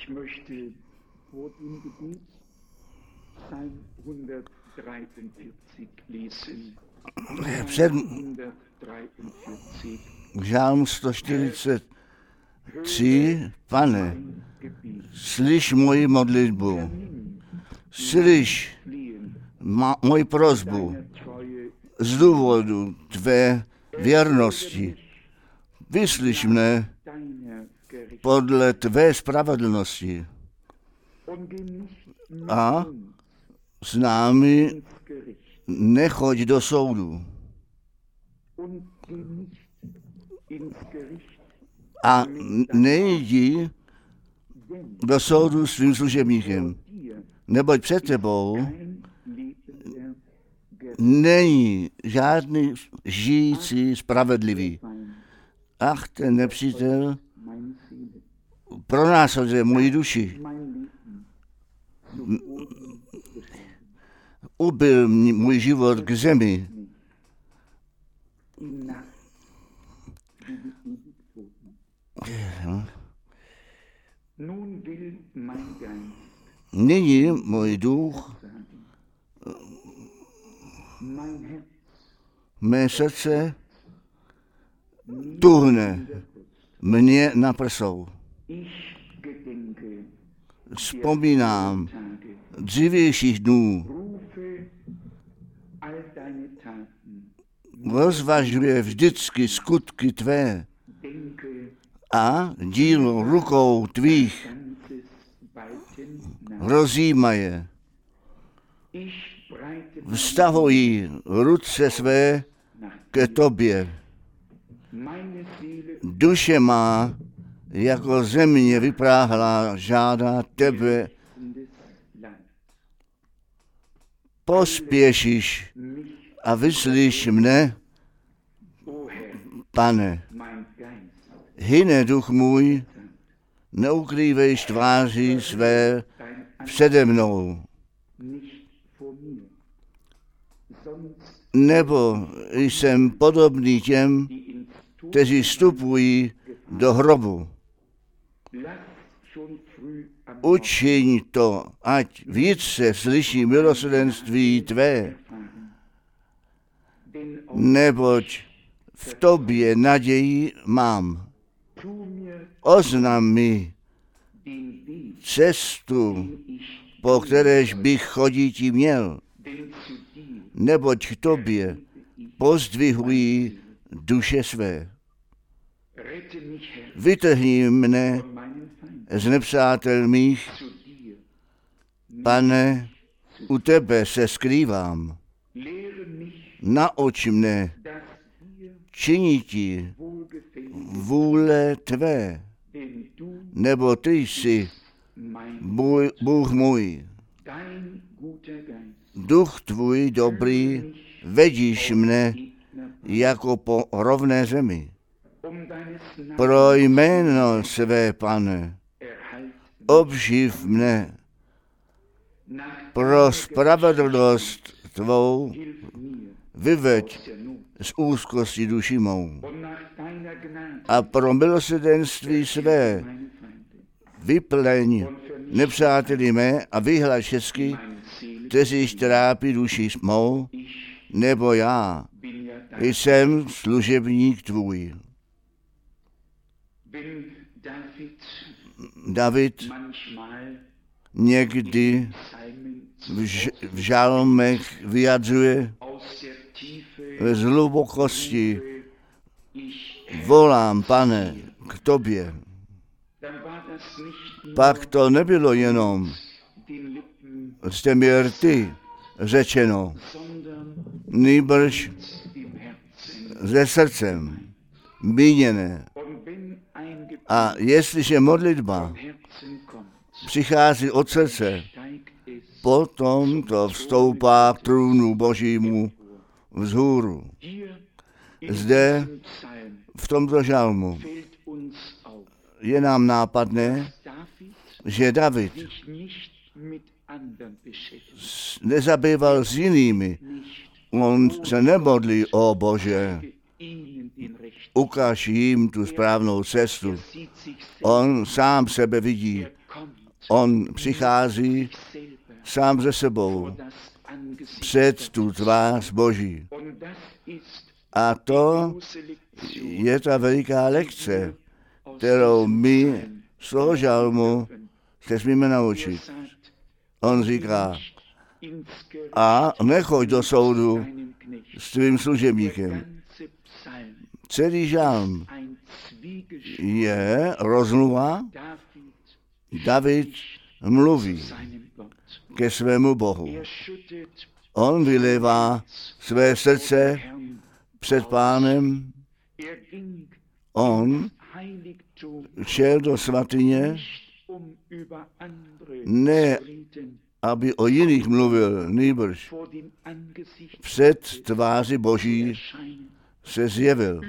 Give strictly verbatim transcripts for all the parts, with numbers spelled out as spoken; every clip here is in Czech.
Ich möchte vor dem Gebet Psalm hundertdreiundvierzig lesen. Před hundertdreiundvierzig. Žálm sto čtyřicet tři. Pane, slyš moji modlitbu, slyš ma, moji prosbu z důvodu tvé věrnosti. Vyslyš mne podle tvé spravedlnosti a s námi nechoď do soudu a nejdi do soudu svým služebníkem, neboť před tebou není žádný žijící spravedlivý. Ach, ten nepřítel pronásleduje moji duši. Ubil můj život k zemi. Nyní můj duch, mé srdce tuhne mě na prsou. Vzpomínám dřívějších dnů. Rozvažuje vždycky skutky tvé a dílo rukou tvých rozjímaje. Vztahují ruce své ke tobě. Duše má jako země vypráhlá, žádá tebe. Pospěšíš a vyslíš mne, Pane. Hyne duch můj, neukrývejš tváří své přede mnou. Nebo jsem podobný těm, kteří vstupují do hrobu. Učiň to, ať více slyší milosrdenství tvé, neboť v tobě naději mám. Oznam mi cestu, po kteréž bych chodíti měl, neboť k tobě pozdvihují duše své. Vytrhni mne z nepřátel mých, Pane, u tebe se skrývám. Nauč mne činiti vůle tvé, nebo ty jsi Bůh, Bůh můj. Duch tvůj dobrý vedíš mne jako po rovné zemi. Pro jméno své, Pane, obživ mne. Pro spravedlnost tvou vyveď z úzkosti duši mou. A pro milosrdenství své vypleň nepřáteli mé a vyhlaš všechny, kteří trápí duši mou, nebo já jsem služebník tvůj. David někdy v, ž- v žalmech vyjadřuje z hlubokosti: volám, Pane, k tobě. Pak to nebylo jenom z těmi rty řečeno, nýbrž ze srdcem míněné. A jestliže modlitba přichází od srdce, potom to vstoupá k trůnu Božímu vzhůru. Zde v tomto žalmu je nám nápadné, že David nezabýval s jinými. On se nemodlí: o Bože, ukaž jim tu správnou cestu. On sám sebe vidí On přichází sám ze sebou před tu tvář Boží. A to je ta veliká lekce, kterou my z toho žalmu se smíme naučit. On říká, a nechoď do soudu s tvým služebníkem. Celý žalm je rozmluva. David mluví ke svému Bohu. On vylévá své srdce před Pánem. On šel do svatyně, ne aby o jiných mluvil, nýbrž před tváři Boží se zjevil.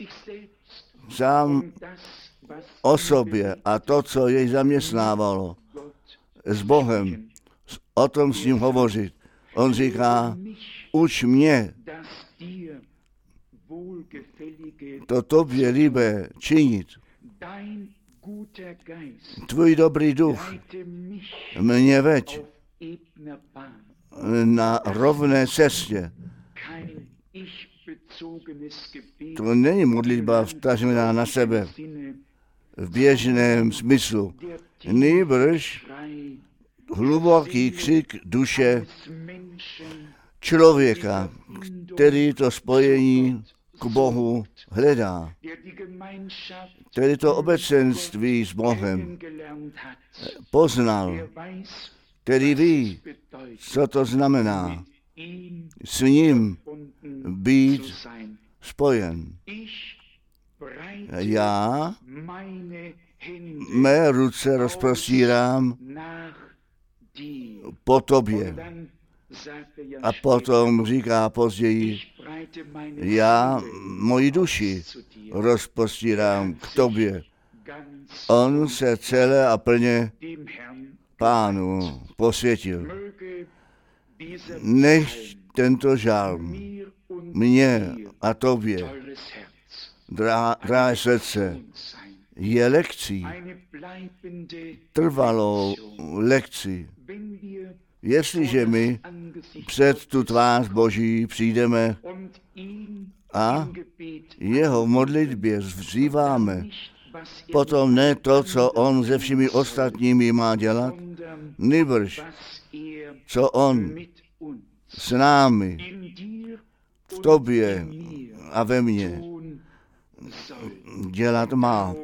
Sám o sobě a to, co jej zaměstnávalo s Bohem, o tom s ním hovořit. On říká, uč mě to tobě líbé činit. Tvůj dobrý duch mě veď na rovné cestě. To není modlitba vtažená na sebe v běžném smyslu. Nýbrž hluboký křik duše člověka, který to spojení k Bohu hledá, který to obecenství s Bohem poznal, který ví, co to znamená s ním být spojen. Já mé ruce rozprostírám po tobě. A potom říká později, já moji duši rozprostírám k tobě. On se celé a plně Pánu posvětil. Nech tento žalm mně a tobě, drahé srdce, je lekcí, trvalou lekcí. Jestliže my před tu tvář Boží přijdeme a jeho modlitbě vzýváme, potom ne to, co on se všemi ostatními má dělat, nýbrž co on s námi, v tobě a ve mně dělat má.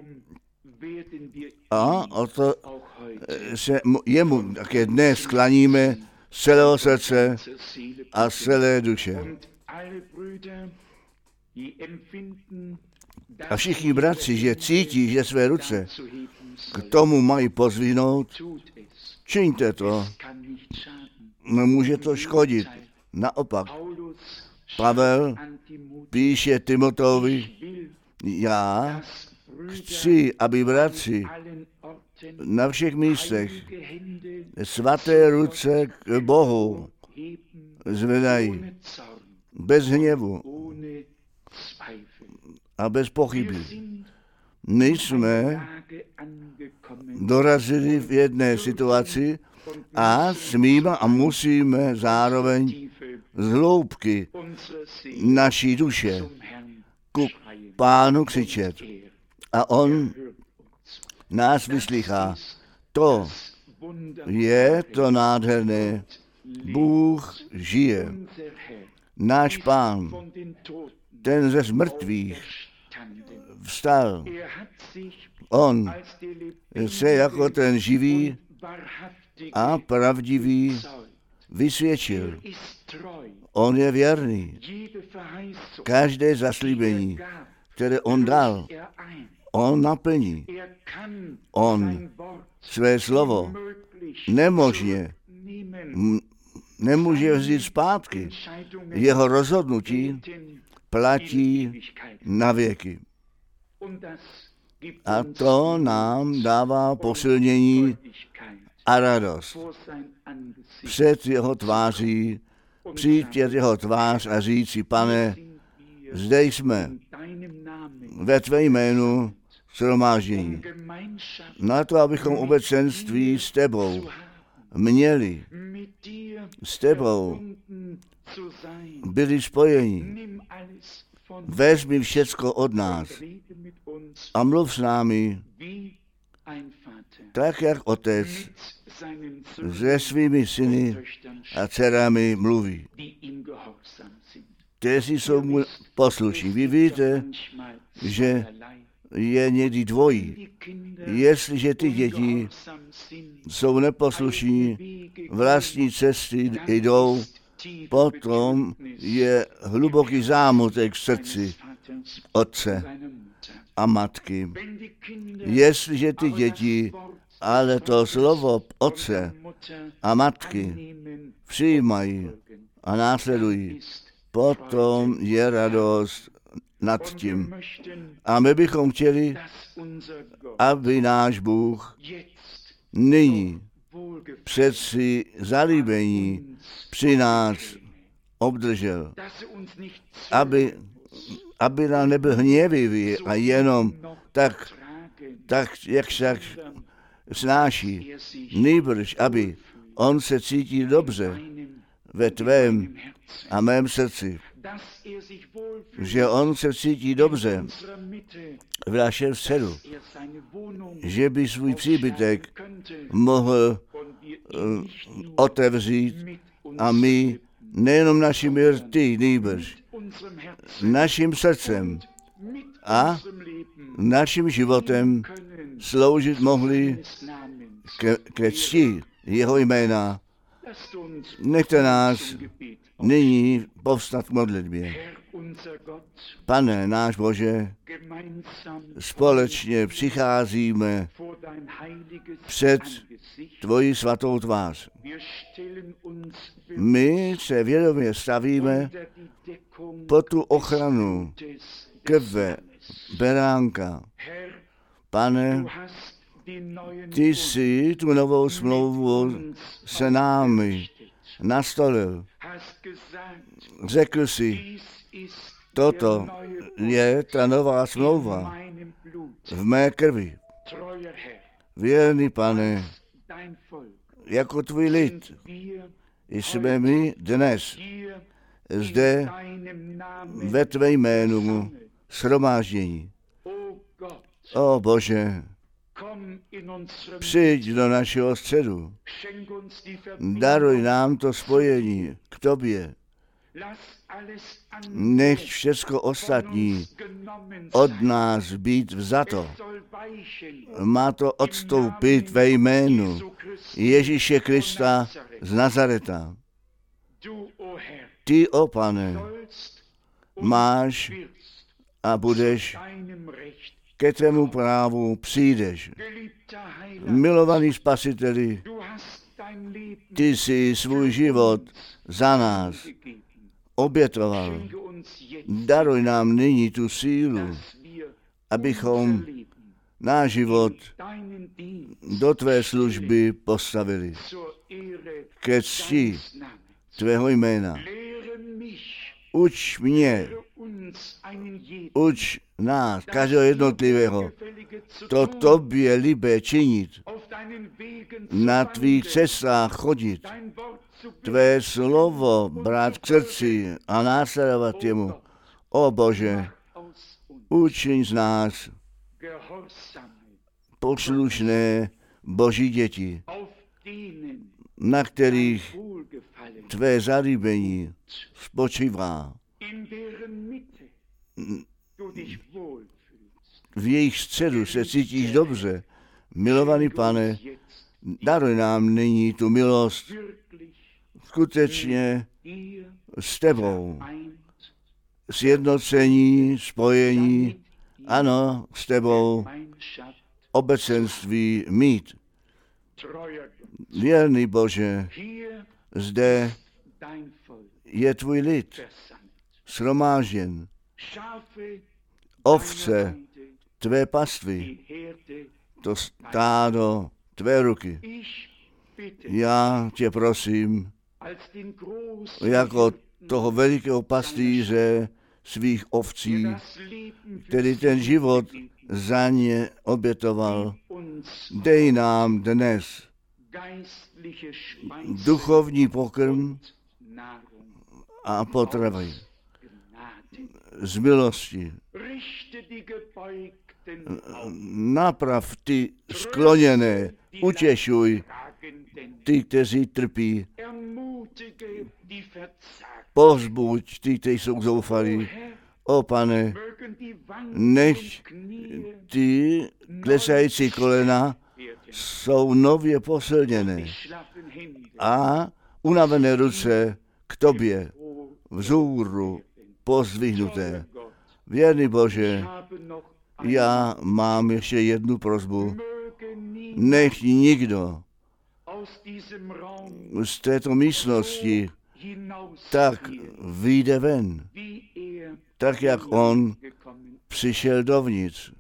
A o to se jemu také dnes sklaníme z celého srdce a z celé duše. A všichni bratři, že cítí, že své ruce k tomu mají pozvihnout, čiňte to. Nemůže to škodit. Naopak, Pavel píše Timoteovi, já chci, aby bratři na všech místech svaté ruce k Bohu zvedají bez hněvu a bez pochyby. My jsme dorazili v jedné situaci a smíme a musíme zároveň z hloubky naší duše ku Pánu křičet. A on nás vyslychá. To je to nádherné. Bůh žije. Náš Pán, ten ze mrtvých vstal. On se jako ten živý a pravdivý vysvědčil. On je věrný. Každé zaslíbení, které on dal, on naplní. On své slovo nemožně m- nemůže vzít zpátky. Jeho rozhodnutí platí na věky. A to nám dává posilnění a radost. Před jeho tváří přijít před jeho tvář a říct si, Pane, zde jsme, ve tvé jménu shromáždění. Na to, abychom obecenství s tebou měli, s tebou byli spojeni. Vezmi všecko od nás a mluv s námi, tak jak otec se svými syny a dcerami mluví, kteří jsou mu poslušní. Vy víte, že je někdy dvojí. Jestliže ty děti jsou neposlušní, vlastní cesty jdou, potom je hluboký zámutek v srdci otce a matky. Jestliže ty děti ale to slovo otce a matky přijímají a následují, potom je radost nad tím. A my bychom chtěli, aby náš Bůh nyní přeci zalíbení při nás obdržel, aby, aby nám nebyl hněvivý a jenom tak, tak jak však snáší, nýbrž, aby on se cítil dobře ve tvém a mém srdci, že on se cítí dobře v našem středu, že by svůj příbytek mohl uh, otevřít a my nejenom našimi rty, nýbrž naším srdcem a naším životem sloužit mohli ke, ke cti jeho jména. Nechte nás nyní povstat k modlitbě. Pane náš Bože, společně přicházíme před tvoji svatou tvář. My se vědomě stavíme pod tu ochranu krve beránka. Pane, ty jsi tu novou smlouvu se námi nastolil. Řekl jsi, toto je ta nová smlouva v mé krvi. Věrný Pane, jako tvůj lid jsme my dnes zde ve tvé jménu shromáždění. O Bože, přijď do našeho středu. Daruj nám to spojení k tobě. Nech všecko ostatní od nás být vzato. Má to odstoupit ve jménu Ježíše Krista z Nazareta. Ty, o Pane, máš a budeš, ke tvému právu přijdeš. Milovaný Spasiteli, ty jsi svůj život za nás obětoval. Daruj nám nyní tu sílu, abychom náš život do tvé služby postavili. Ke cti tvého jména. Uč mě, uč nás, každého jednotlivého, to tobě libé činit, na tvých cestách chodit, tvé slovo brát k srdci a následovat jemu. O Bože, učiň z nás poslušné Boží děti, na kterých tvé zalíbení spočívá. V jejich středu se cítíš dobře. Milovaný Pane, daruj nám nyní tu milost skutečně s tebou. Sjednocení, spojení, ano, s tebou obecenství mít. Věrný Bože, zde je tvůj lid, shromážděn, ovce tvé pastvy, to stádo tvé ruky. Já tě prosím, jako toho velikého pastýře, svých ovcí, který ten život za ně obětoval. Dej nám dnes duchovní pokrm a potravy z milosti. Naprav ty skloněné, utěšuj ty, kteří trpí. Povzbuď ty, kteří jsou zoufalí. O Pane, nech ty klesající kolena jsou nově posilněné a unavené ruce k tobě vzhůru pozdvihnuté. Věrný Bože, já mám ještě jednu prosbu. Nech nikdo z této místnosti tak vyjde ven, tak jak on přišel dovnitř.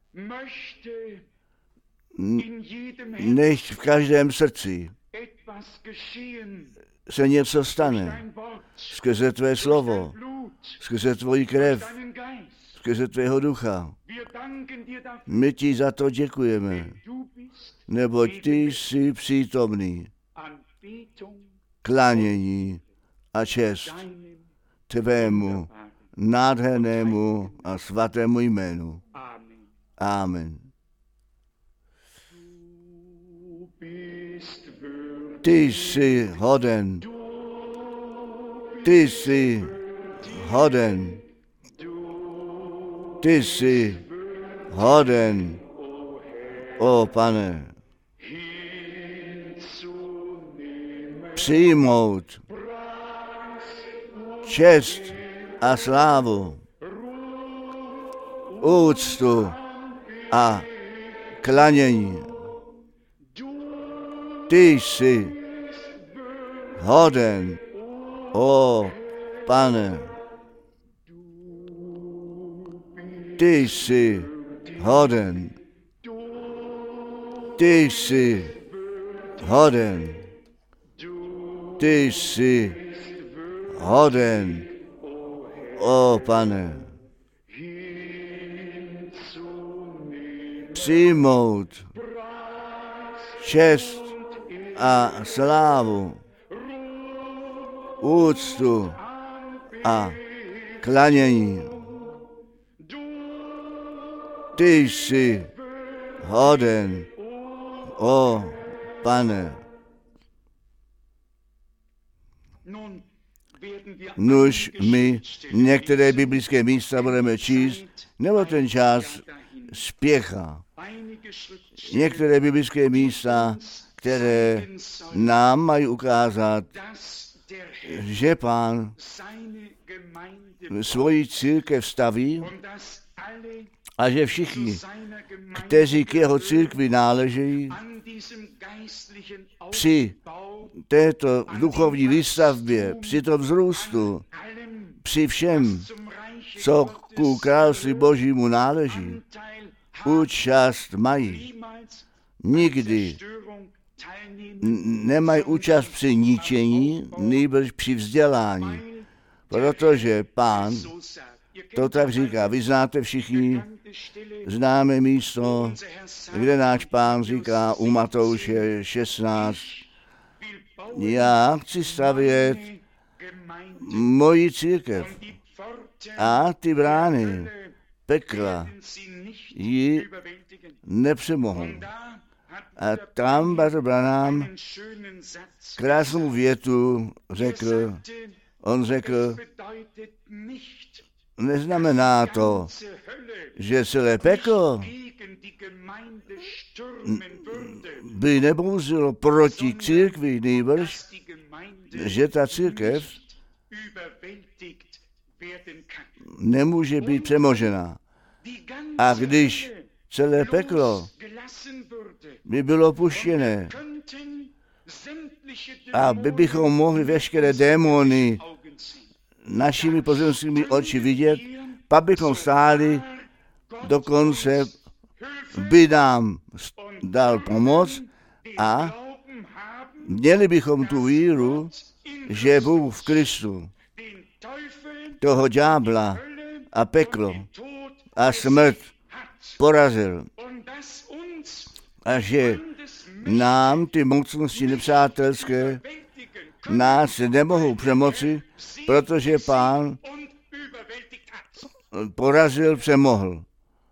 Nech v každém srdci se něco stane skrze tvé slovo, skrze tvoji krev, skrze tvého ducha. My ti za to děkujeme, neboť ty jsi přítomný. Klánění a čest tvému nádhernému a svatému jménu. Amen. Ty jsi hoden, ty jsi hoden, ty jsi hoden, o Pane, přijmout čest a slávu, úctu a klanění. Ty jsi hoden, o Pane. Ty jsi hoden. Ty jsi hoden. Ty jsi hoden, o Pane. Přijmout čest a slávu, úctu a klanění. Ty jsi hoden, o Pane. Nuž my některé biblické místa budeme číst, nebo ten čas spěchá. Některé biblické místa, které nám mají ukázat, že Pán svoji církev staví a že všichni, kteří k jeho církvi náležejí, při této duchovní výstavbě, při tom vzrůstu, při všem, co ku království Božímu náleží, účast mají. Nikdy nemají účast při ničení, nýbrž při vzdělání, protože Pán to tak říká. Vy znáte všichni, známe místo, kde náš Pán říká u Matouše šestnáct, já chci stavět moji církev a ty brány pekla ji nepřemohou. A tam Bratr Branham krásnou větu řekl, on řekl, neznamená to, že celé peklo by nebouzilo proti církvi, nýbrž, že ta církev nemůže být přemožena. A když celé peklo by bylo puštěné, a by bychom mohli veškeré démony našimi pozemskými oči vidět, pak bychom stáli, dokonce by nám dal pomoc a měli bychom tu víru, že Bůh v Kristu toho ďábla a peklo a smrt porazil. A že nám ty mocnosti nepřátelské nás nemohou přemoci, protože Pán porazil, přemohl.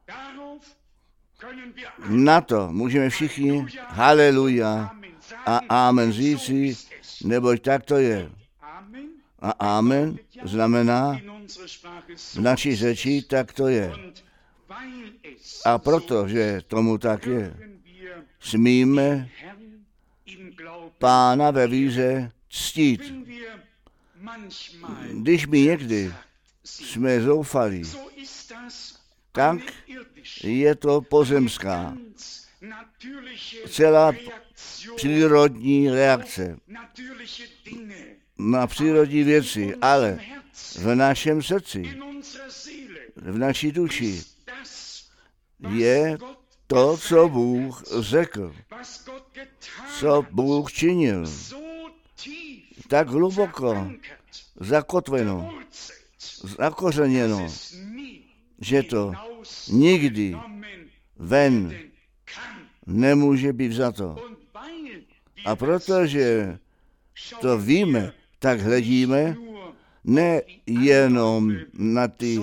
Na to můžeme všichni haleluja a amen říci, neboť tak to je. A amen znamená v naší řeči, tak to je. A protože tomu tak je, smíme Pána ve víře ctít. Když my někdy jsme zoufalí, tak je to pozemská, celá přírodní reakce na přírodní věci, ale v našem srdci, v naší duši je to, co Bůh řekl, co Bůh činil, tak hluboko zakotveno, zakořeněno, že to nikdy ven nemůže být vzato. A protože to víme, tak hledíme nejenom na ty,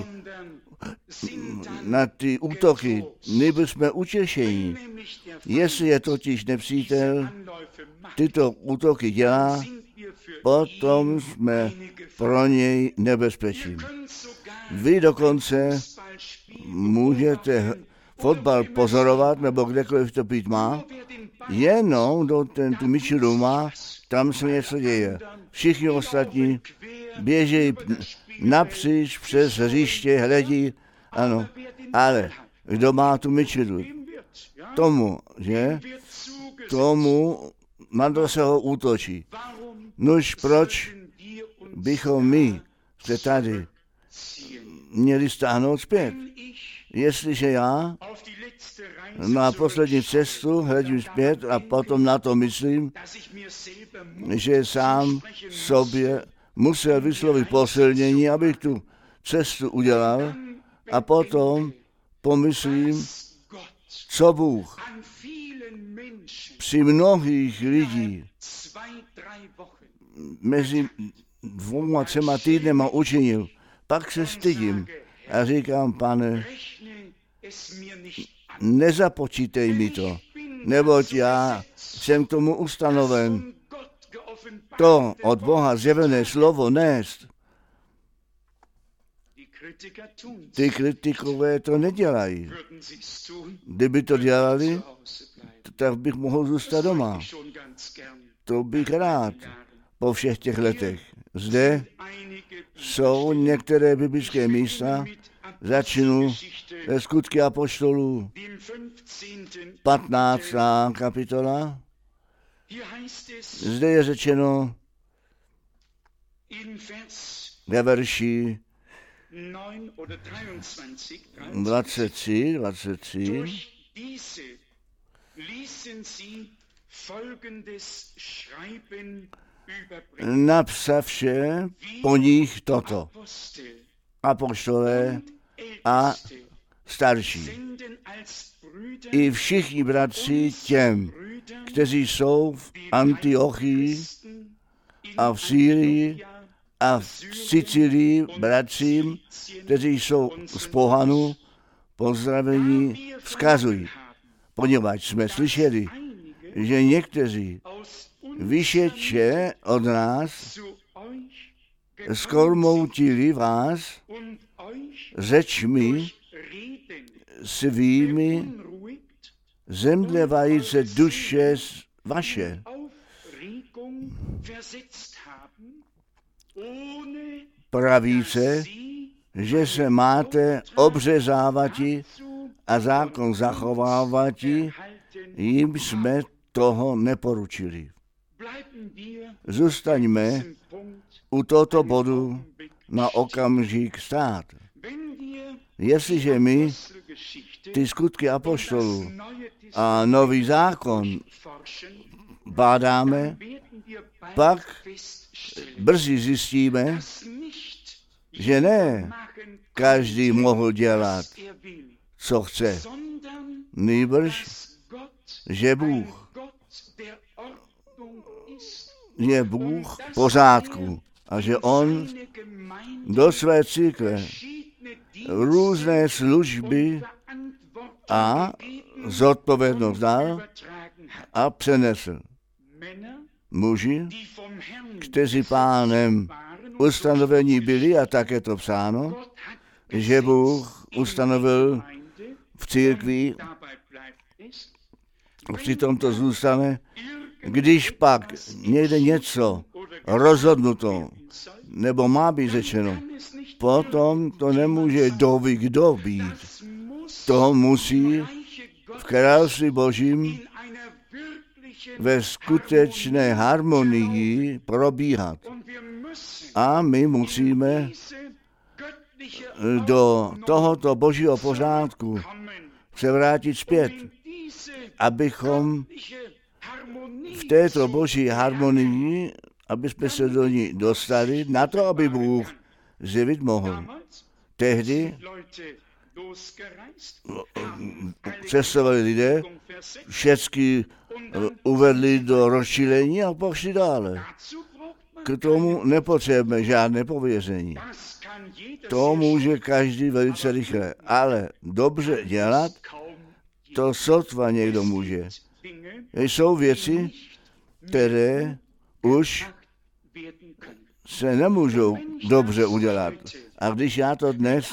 na ty útoky, neby jsme utěšení. Jestli je totiž nepřítel, tyto útoky dělá, potom jsme pro něj nebezpečí. Vy dokonce můžete fotbal pozorovat, nebo kdekoliv to být má, jenom do ten, tu myčilu má, tam se něco děje. Všichni ostatní běží napříč přes hřiště, hledí, ano, ale kdo má tu myčilu? Tomu, že? Tomu, na to se ho útočí. Nož proč bychom my se tady měli stáhnout zpět? Jestliže já na poslední cestu hledím zpět a potom na to myslím, že sám sobě musel vyslovit posilnění, abych tu cestu udělal, a potom pomyslím, co Bůh při mnohých lidí mezi dvouma, třema týdnema učinil. Pak se stydím a říkám, Pane, nezapočítej mi to, neboť já jsem k tomu ustanoven. To od Boha zjevené slovo nést. Ty kritikové to nedělají. Kdyby to dělali, tak bych mohl zůstat doma. To bych rád po všech těch letech. Zde jsou některé biblické místa, začnu ve Skutky apoštolů, patnáctá kapitola. Zde je řečeno ve verši dvacet tři, dvacet tři. Napsavše po nich toto. Apoštolé a starší. I všichni bratři těm, kteří jsou v Antiochii a v Sýrii a v Sicílii, bratřím, kteří jsou z pohanu, pozdravení vzkazují. Poněvadž jsme slyšeli, že někteří vyšeče od nás zkormoutili vás řečmi svými, zemdlevajíce duše vaše. Pravíce, že se máte obřezávati a zákon zachovávati, jim jsme toho neporučili. Zůstaňme u tohoto bodu na okamžik stát. Jestliže my ty skutky apoštolů a nový zákon bádáme, pak brzy zjistíme, že ne každý mohl dělat, co chce. Nýbrž, že Bůh je Bůh pořádku a že on do své církve různé služby a zodpovědnost dal a přenesl. Muži, kteří pánem ustanovení byli, a tak je to psáno, že Bůh ustanovil v církvi, přitom to zůstane, když pak někde něco rozhodnuto, nebo má být řečeno, potom to nemůže doví kdo být. To musí v království Božím ve skutečné harmonii probíhat. A my musíme do tohoto Božího pořádku se vrátit zpět, abychom v této Boží harmonii, aby jsme se do ní dostali, na to, aby Bůh zjevit mohl. Tehdy cestovali lidé, všechny uvedli do rozčilení a pošli dále. K tomu nepotřebujeme žádné pověření. To může každý velice rychle, ale dobře dělat, to sotva někdo může. Jsou věci, které už se nemůžou dobře udělat. A když já to dnes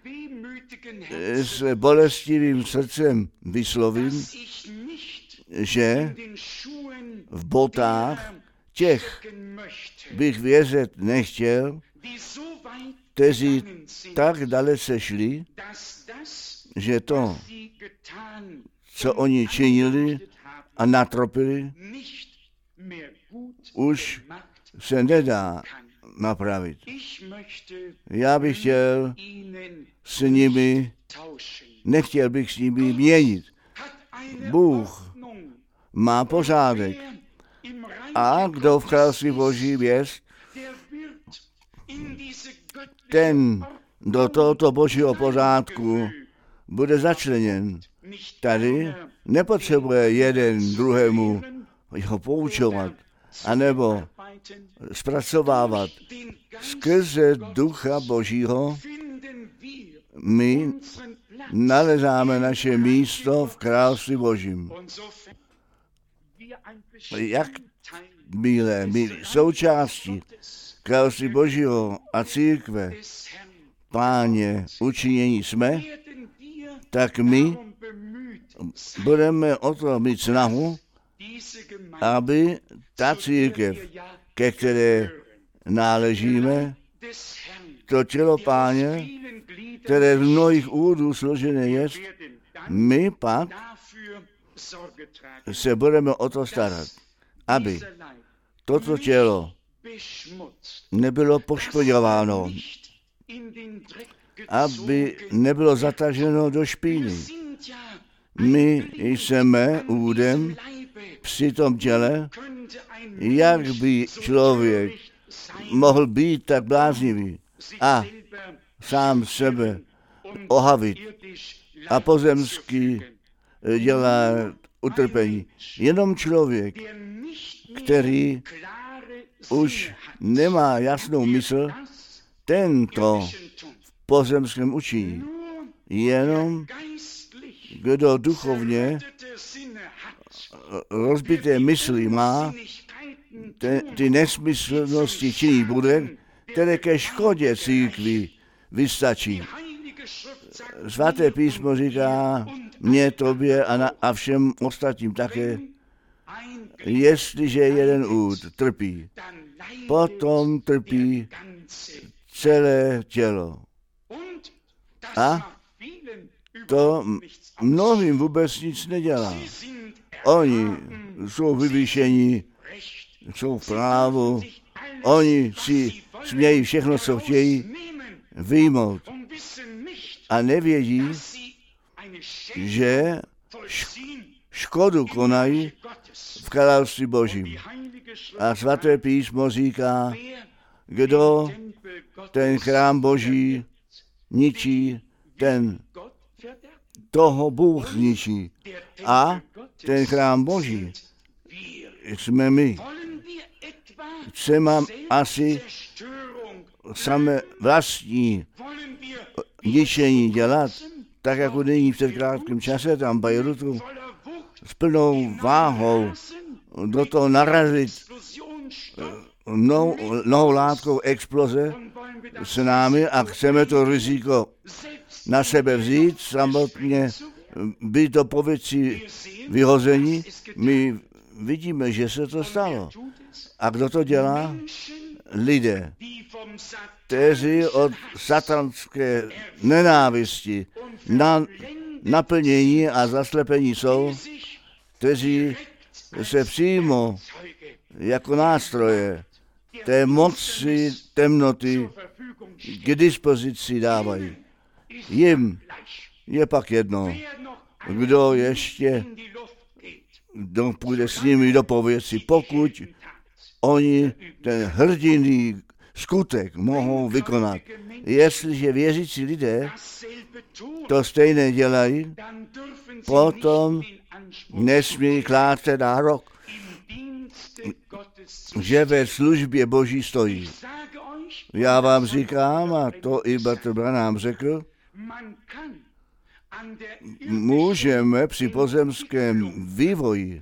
s bolestivým srdcem vyslovím, že v botách těch bych věřet nechtěl, kteří tak dalece šli, že to, co oni činili a natropili, už se nedá napravit. Já bych chtěl s nimi, nechtěl bych s nimi měnit. Bůh má pořádek. A kdo v království Božím je, ten do tohoto Božího pořádku bude začleněn. Tady nepotřebuje jeden druhému ho poučovat, anebo zpracovávat. Skrze Ducha Božího my nalezáme naše místo v království Božím. Jak milé, milí součástí království Božího a církve Páně učinění jsme, tak my budeme o to mít snahu, aby ta církev, ke které náležíme, to tělo Páně, které z mnohých údů složené je, my pak se budeme o to starat, aby toto tělo nebylo poškodováno, aby nebylo zataženo do špíny. My jsme údem při tom těle, jak by člověk mohl být tak bláznivý a sám sebe ohavit a pozemsky dělat utrpení. Jenom člověk, který už nemá jasnou mysl, tento v pozemském učiní. Jenom kdo duchovně rozbité mysli má, te, ty nesmyslnosti činí bude, které ke škodě církvi vystačí. Svaté písmo říká mně, tobě a, na, a všem ostatním také, jestliže jeden úd trpí, potom trpí celé tělo. A to mnohým vůbec nic nedělá. Oni jsou vyvýšení, jsou v právu, oni si smějí všechno, co chtějí, vyjmout. A nevědí, že škodu konají v království Božím. A svaté písmo říká, kdo ten chrám Boží ničí, ten toho Bůh zničí. A ten chrám Boží jsme my. Chceme asi samé vlastní ničení dělat, tak jako nyní před krátkým čase tam v Bejrutu s plnou váhou do toho narazit novou látkou exploze s námi a chceme to riziko na sebe vzít, samotně být to po věci vyhození. My vidíme, že se to stalo. A kdo to dělá? Lidé, kteří od satanské nenávisti na naplnění a zaslepení jsou, kteří se přímo jako nástroje té moci temnoty k dispozici dávají. Jim je pak jedno, kdo ještě kdo půjde s nimi do pověci, pokud oni ten hrdinný skutek mohou vykonat. Jestliže věřící lidé to stejné dělají, potom nesmí klást nárok, že ve službě Boží stojí. Já vám říkám, a to i bratr Branham řekl, můžeme při pozemském vývoji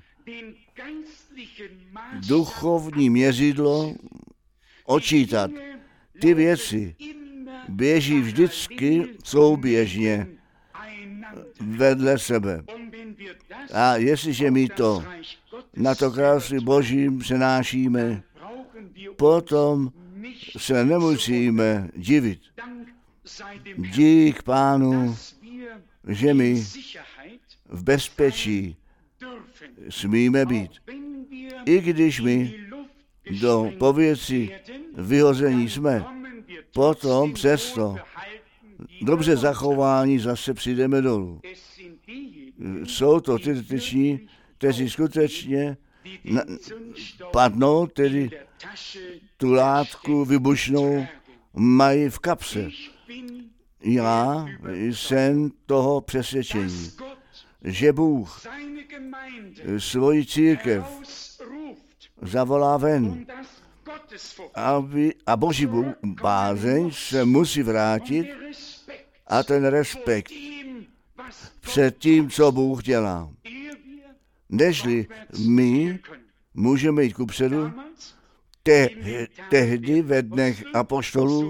duchovní měřidlo očítat. Ty věci běží vždycky souběžně vedle sebe. A jestliže my to na to království Božím přenášíme, potom se nemusíme divit. Dík Pánu, že my v bezpečí smíme být. I když my do pověci vyhození jsme, potom přesto dobře zachování zase přijdeme dolů. Jsou to ty dotyční, kteří skutečně na, padnou, tedy tu látku vybušnou mají v kapse. Já jsem toho přesvědčení, že Bůh svoji církev zavolá ven, aby, a Boží bázeň se musí vrátit a ten respekt před tím, co Bůh dělá. Nežli my můžeme jít kupředu, te, tehdy ve dnech apoštolů,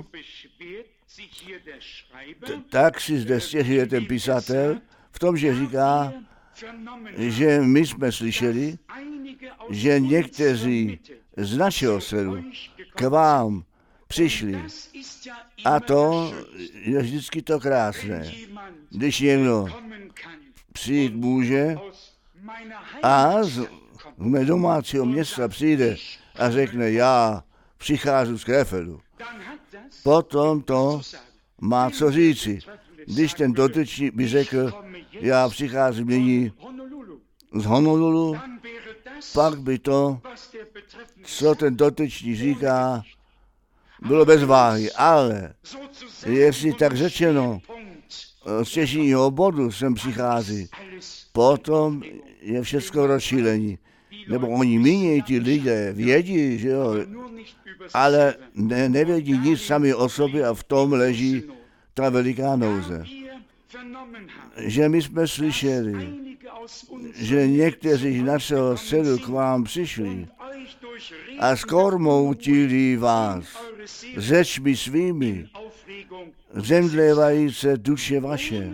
t- tak si zde stěžuje ten písatel v tom, že říká, že my jsme slyšeli, že někteří z našeho středu k vám přišli. A to je vždycky to krásné, když někdo přijít může a z mé domácího města přijde a řekne, já přicházím z Krefeldu. Potom to má co říci. Když ten dotyčný by řekl, já přicházím nyní z Honolulu, pak by to, co ten dotyčný říká, bylo bez váhy. Ale jestli tak řečeno, z těžního bodu sem přichází, potom je všechno rozšílení. Nebo oni mínějí, ti lidé vědí, že jo, ale ne, nevědí nic sami o sobě a v tom leží ta veliká nouze. Že my jsme slyšeli, že někteří z našeho středu k vám přišli a skormoutili vás řečmi svými, zemdlévají se duše vaše,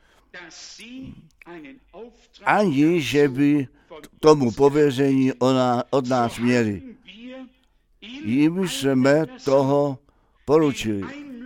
ani že by tomu pověření od nás měli. Jim jsme toho poručili.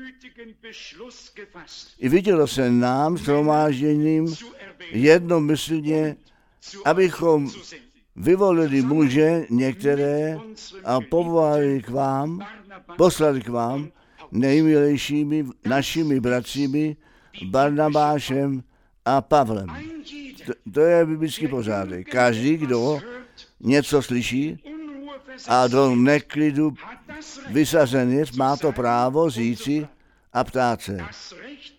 I vidělo se nám shromážděním jednomyslně, abychom vyvolili muže některé a povolali k vám, poslali k vám nejmilejšími našimi bratřími Barnabášem a Pavlem. To, to je biblický pořádek. Každý, kdo něco slyší a do neklidu vysazenec, má to právo říci a ptát se.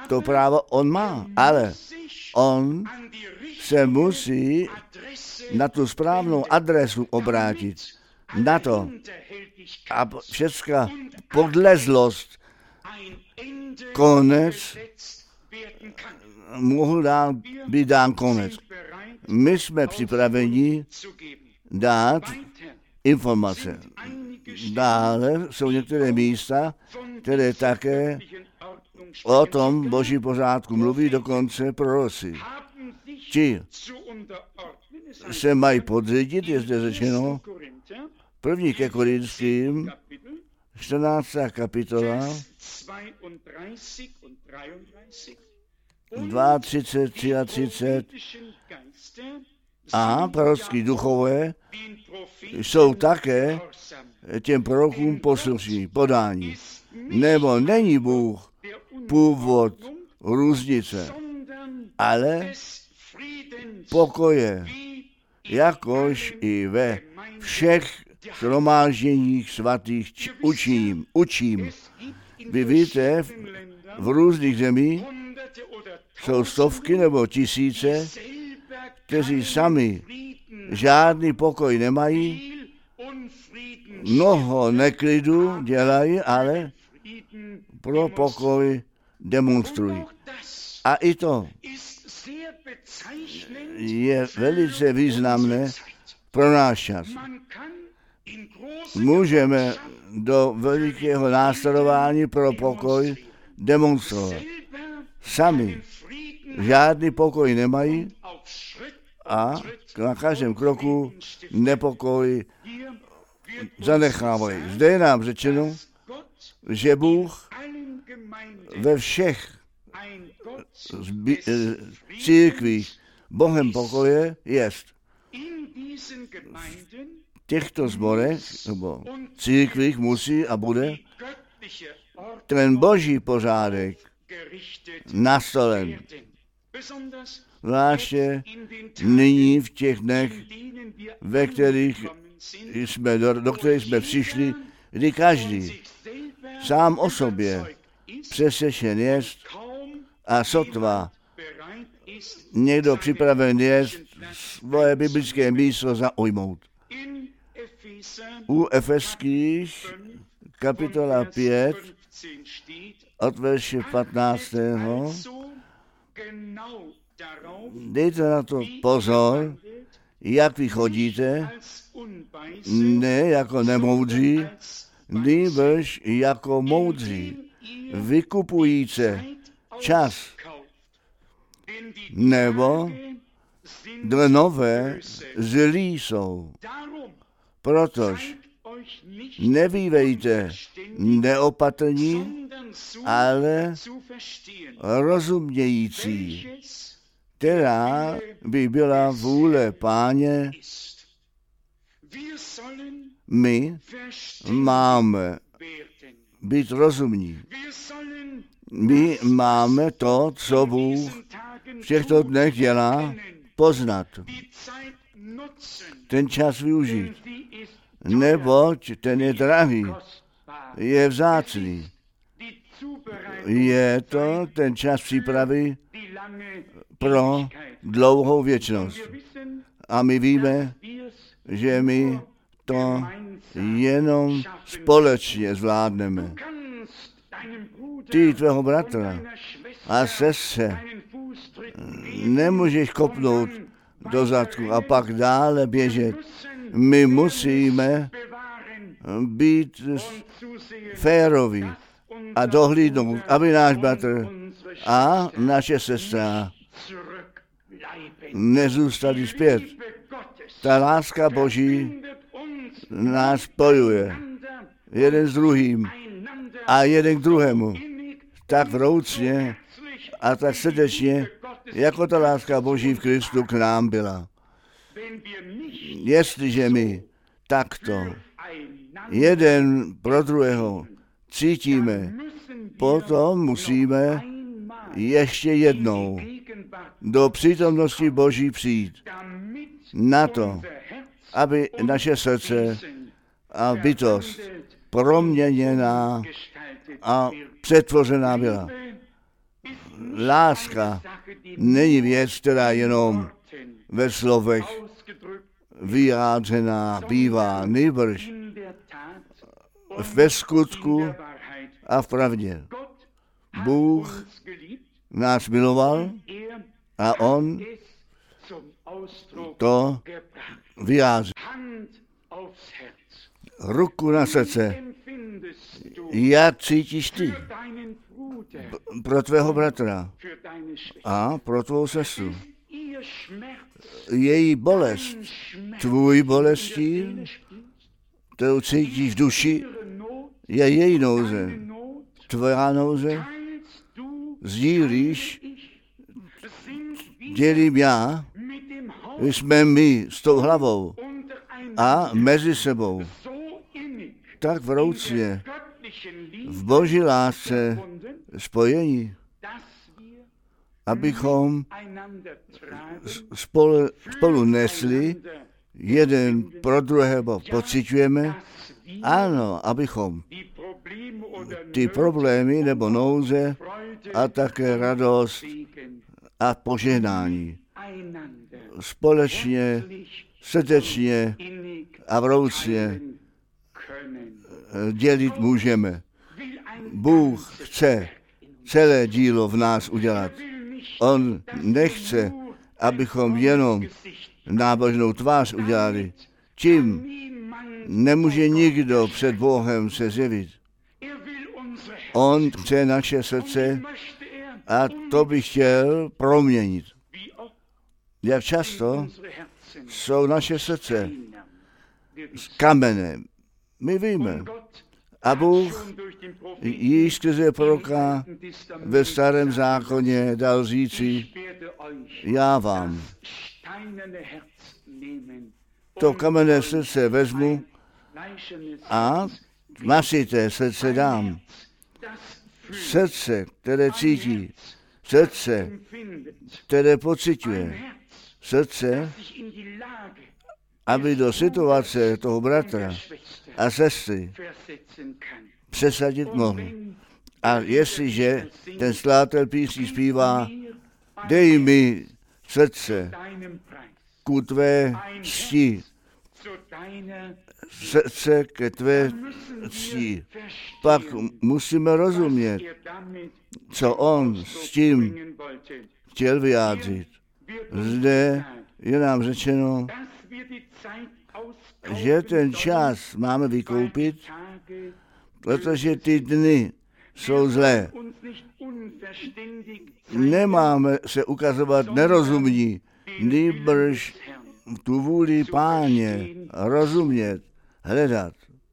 To právo on má, ale on se musí na tu správnou adresu obrátit. Na to, a všecká podlezlost, konec, mohl dát, být dán konec. My jsme připraveni dát informace. Dále jsou některé místa, které také o tom Boží pořádku mluví, dokonce proroci. Ti se mají podřídit, je zde řečeno, první ke Korinským, čtrnáctá kapitola, třicet dva, třicet tři a prorocký duchové jsou také těm prorokům poslušní, podání. Nebo není Bůh původ různice, ale pokoje, jakož i ve všech shromážděních svatých č- učím, učím. Vy víte, v, v různých zemích jsou stovky nebo tisíce, kteří sami žádný pokoj nemají, mnoho neklidu dělají, ale pro pokoj demonstrují. A i to je velice významné pro náš čas. Můžeme do velikého následování pro pokoj demonstrovat. Sami žádný pokoj nemají a na každém kroku nepokoj zanechávají. Zde je nám řečeno, že Bůh ve všech zby, církvích Bohem pokoje jest. V těchto zborech nebo církvích musí a bude ten Boží pořádek nastolen. Zvláště nyní v těch dnech, ve kterých jsme, do, do kterých jsme přišli, kdy každý sám o sobě přesvědčen jest a sotva někdo připraven jest svoje biblické místo zaujmout. U Efeských kapitola pět od verše patnáctého dejte na to pozor, jak vy chodíte, ne jako nemoudří, nýbrž jako moudří, vykupujíce čas, nebo dnové zlí jsou. Protož nevívejte neopatrní, ale rozumějící, která by byla vůle Páně. My máme být rozumní. My máme to, co Bůh v těchto dnech dělá, poznat. Ten čas využít. Neboť ten je drahý, je vzácný. Je to ten čas přípravy pro dlouhou věčnost. A my víme, že my to jenom společně zvládneme. Ty tvého bratra a sestře nemůžeš kopnout do zadku a pak dále běžet. My musíme být féroví a dohlídnout, aby náš bratr a naše sestra nezůstali zpět. Ta láska Boží nás spojuje jeden s druhým a jeden k druhému. Tak vroucně a tak srdečně, jako ta láska Boží v Kristu k nám byla. Jestliže my takto jeden pro druhého cítíme, potom musíme ještě jednou do přítomnosti Boží přijít. Na to, aby naše srdce a bytost proměněná a přetvořená byla. Láska není věc, která jenom ve slovech vyjádřená bývá, nýbrž ve skutku a v pravdě. Bůh nás miloval a on to vyjádřil. Ruku na srdce. Jak cítíš ty pro tvého bratra a pro tvou sestru? Její bolest, tvůj bolestí, kterou cítíš v duši, je její nouze. Tvá nouze sdílíš, dělím já, jsme my s tou hlavou a mezi sebou tak vroucně v Boží lásce spojení, abychom spolu, spolu nesli jeden pro druhého pociťujeme, ano, abychom ty problémy nebo nouze a také radost a požehnání společně, srdečně a vroucně dělit můžeme. Bůh chce celé dílo v nás udělat. On nechce, abychom jenom nábožnou tvář udělali. Tím nemůže nikdo před Bohem se zjevit. On chce naše srdce a to by chtěl proměnit. Jak často jsou naše srdce s kamenem. My víme. A Bůh již skrze proroka ve starém zákoně dal říci, já vám to kamenné srdce vezmu a masité srdce dám. Srdce, které cítí, srdce, které pociťuje, srdce, aby do situace toho bratra a sestry přesadit mohl. A jestliže ten skladatel písní zpívá, dej mi srdce ku tvé cti, srdce ke tvé cti, pak musíme rozumět, co on s tím chtěl vyjádřit. Zde je nám řečeno, že ten čas máme vykoupit, protože ty dny jsou zlé. Nemáme se ukazovat nerozumní, nýbrž tu vůli Páně rozumět, hledat.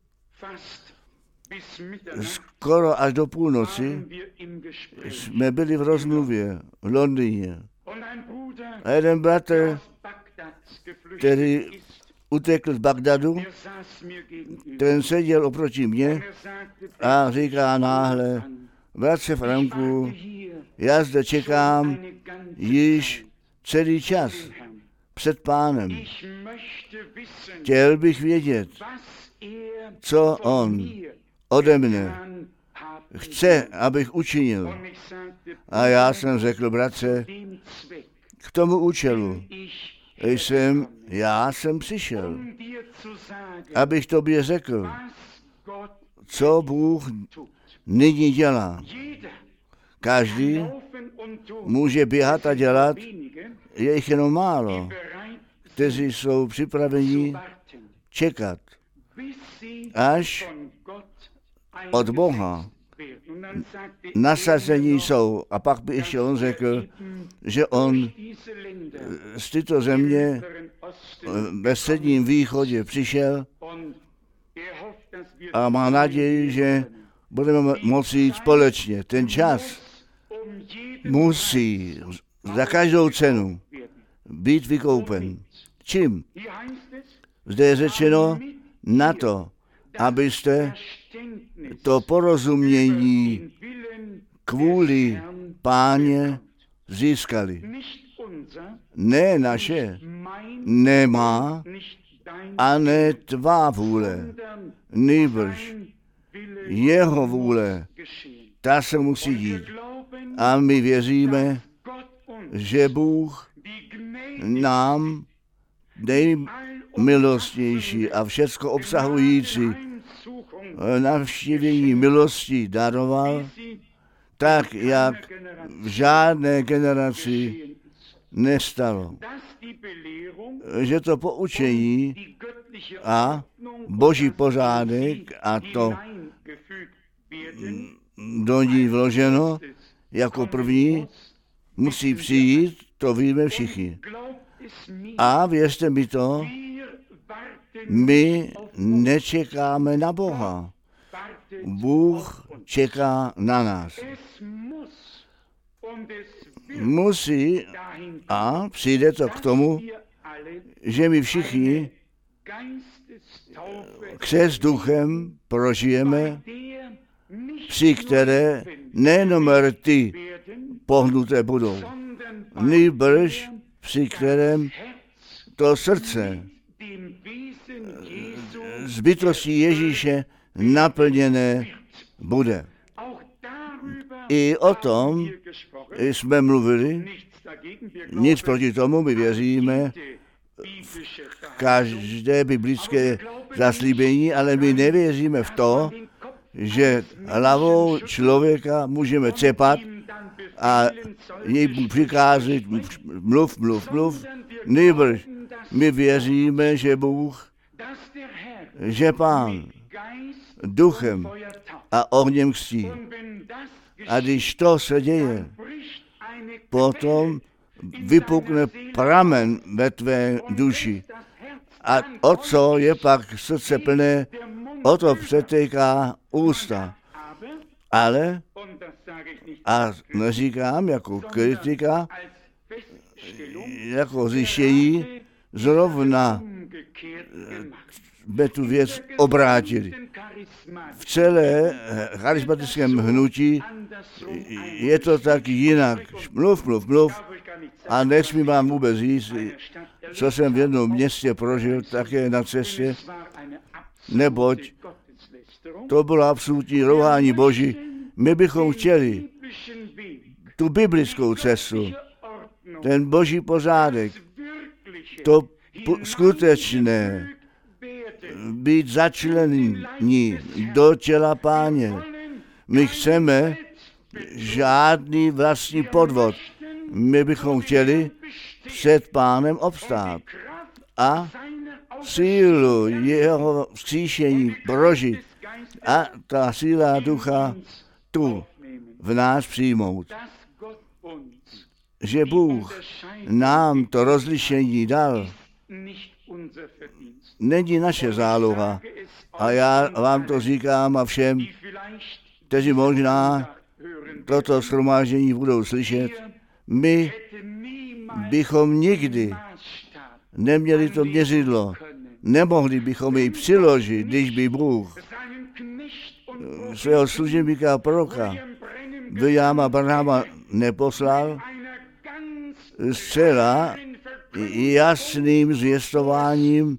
Skoro až do půlnoci jsme byli v rozmluvě v Londýně. A jeden bratr, který utekl z Bagdadu, ten seděl oproti mně a říká náhle, bratře Franku, já zde čekám již celý čas před Pánem. Chtěl bych vědět, co on ode mne chce, abych učinil. A já jsem řekl, bratře, k tomu účelu jsem, já jsem přišel, abych tobě řekl, co Bůh nyní dělá. Každý může běhat a dělat, je jich jenom málo, kteří jsou připraveni čekat, až od Boha nasazení jsou. A pak by ještě on řekl, že on z této země ve středním východě přišel a má naději, že budeme moci jít společně. Ten čas musí za každou cenu být vykoupen. Čím? Zde je řečeno na to, abyste to porozumění kvůli Páně získali. Ne naše, nemá a ne tvá vůle, nýbrž jeho vůle, ta se musí dít. A my věříme, že Bůh nám nejmilostnější a všecko obsahující navštívění milosti daroval, tak, jak v žádné generaci nestalo. Že to poučení a boží pořádek a to do ní vloženo jako první musí přijít, to víme všichni. A věřte mi to, my nečekáme na Boha. Bůh čeká na nás. Musí a přijde to k tomu, že my všichni křest duchem prožijeme, při které nejenom rty pohnuté budou, nýbrž při kterém to srdce z bytostí Ježíše naplněné bude. I o tom jsme mluvili, nic proti tomu, my věříme v každé biblické zaslíbení, ale my nevěříme v to, že hlavou člověka můžeme cepat a jej přikázat mluv, mluv, mluv, nýbrž my věříme, že Bůh, že Pán duchem a ohněm křtí. A když to se děje, potom vypukne pramen ve tvé duši. A o co je pak srdce plné, o to přetéká ústa. Ale, a neříkám jako kritika, jako zjištění, zrovna jsme tu věc obrátili. V celé charismatickém hnutí je to tak jinak. Mluv, mluv, mluv. A nesmí vám vůbec říct, co jsem v jednom městě prožil, také na cestě, neboť to bylo absolutní rouhání Boží. My bychom chtěli tu biblickou cestu, ten Boží pořádek, to skutečné, být začlení do těla Páně. My chceme žádný vlastní podvod. My bychom chtěli před Pánem obstát a sílu jeho vzkříšení prožít a ta síla ducha tu v nás přijmout. Že Bůh nám to rozlišení dal, není naše záloha. A já vám to říkám a všem, kteří možná toto shromáždění budou slyšet, my bychom nikdy neměli to měřidlo. Nemohli bychom jej přiložit, když by Bůh svého služebníka a proroka Williama Branhama neposlal zcela jasným zvěstováním,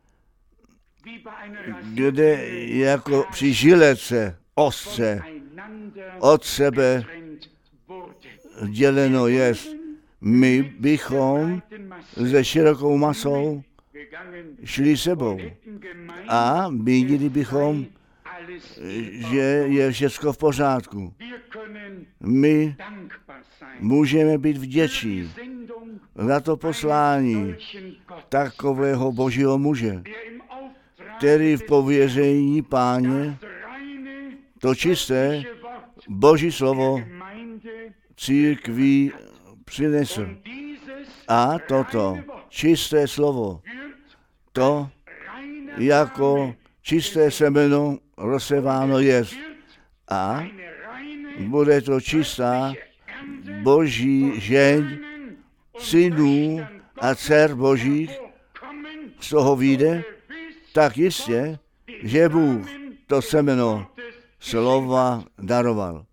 kde jako při žilece ostře od sebe děleno jest. My bychom se širokou masou šli sebou a mínili bychom, že je všechno v pořádku. My můžeme být vděční za to poslání takového Božího muže, který v pověření Páně to čisté Boží slovo církví přinesl. A toto čisté slovo, to jako čisté semeno rozseváno jest. A bude to čistá Boží žeň synů a dcer Božích, z toho vyjde, tak jistě, že Bůh to semeno slova daroval.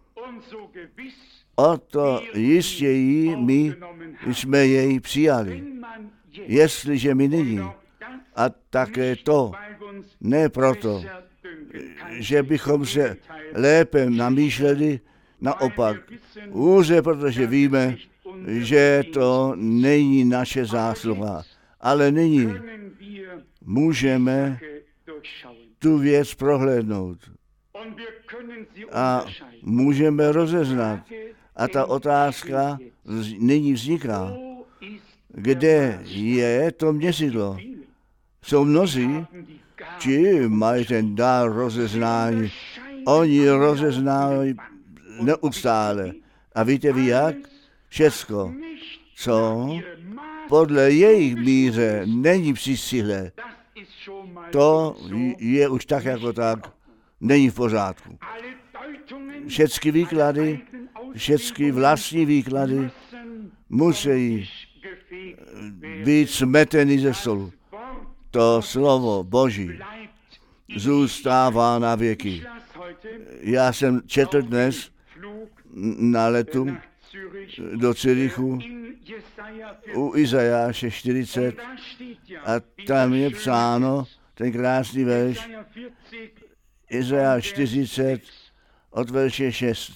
O to jistěji my jsme jej přijali. Jestliže my nyní, a také to, ne proto, že bychom se lépe namýšleli, Naopak, hůře, protože víme, že to není naše zásluha, ale nyní můžeme tu věc prohlédnout a můžeme rozeznat. A ta otázka nyní vzniká, kde je to měřidlo. Jsou mnozí, ti mají ten dar rozeznání. Oni rozeznávají neustále. A víte vy jak? Všecko, co podle jejich míře není při síle, to je už tak jako tak, není v pořádku. Všechny výklady, všechny vlastní výklady musí být smeteny ze stolu. To slovo Boží zůstává na věky. Já jsem četl dnes na letu do Cyrichu u Izajáše čtyřicet a tam je psáno ten krásný verš Izajáš čtyřicet od verše šest.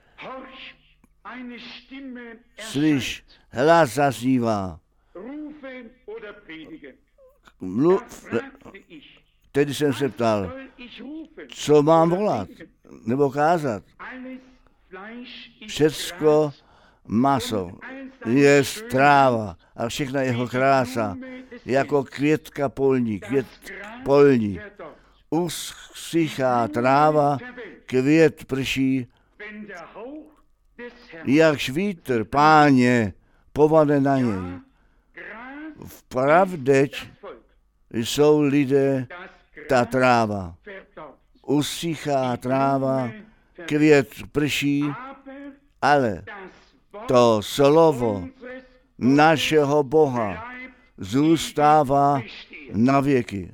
Slyš, hlas zaznívá. Mluv, tedy jsem se ptal, co mám volat nebo kázat. Všecko maso je tráva a všechna jeho krása, jako květka polní, květ polní. Usychá tráva, květ prší, jakž vítr, Páně, povane na něj. Vpravdeť jsou lidé ta tráva. Usychá tráva, květ prší, ale to slovo našeho Boha zůstává na věky.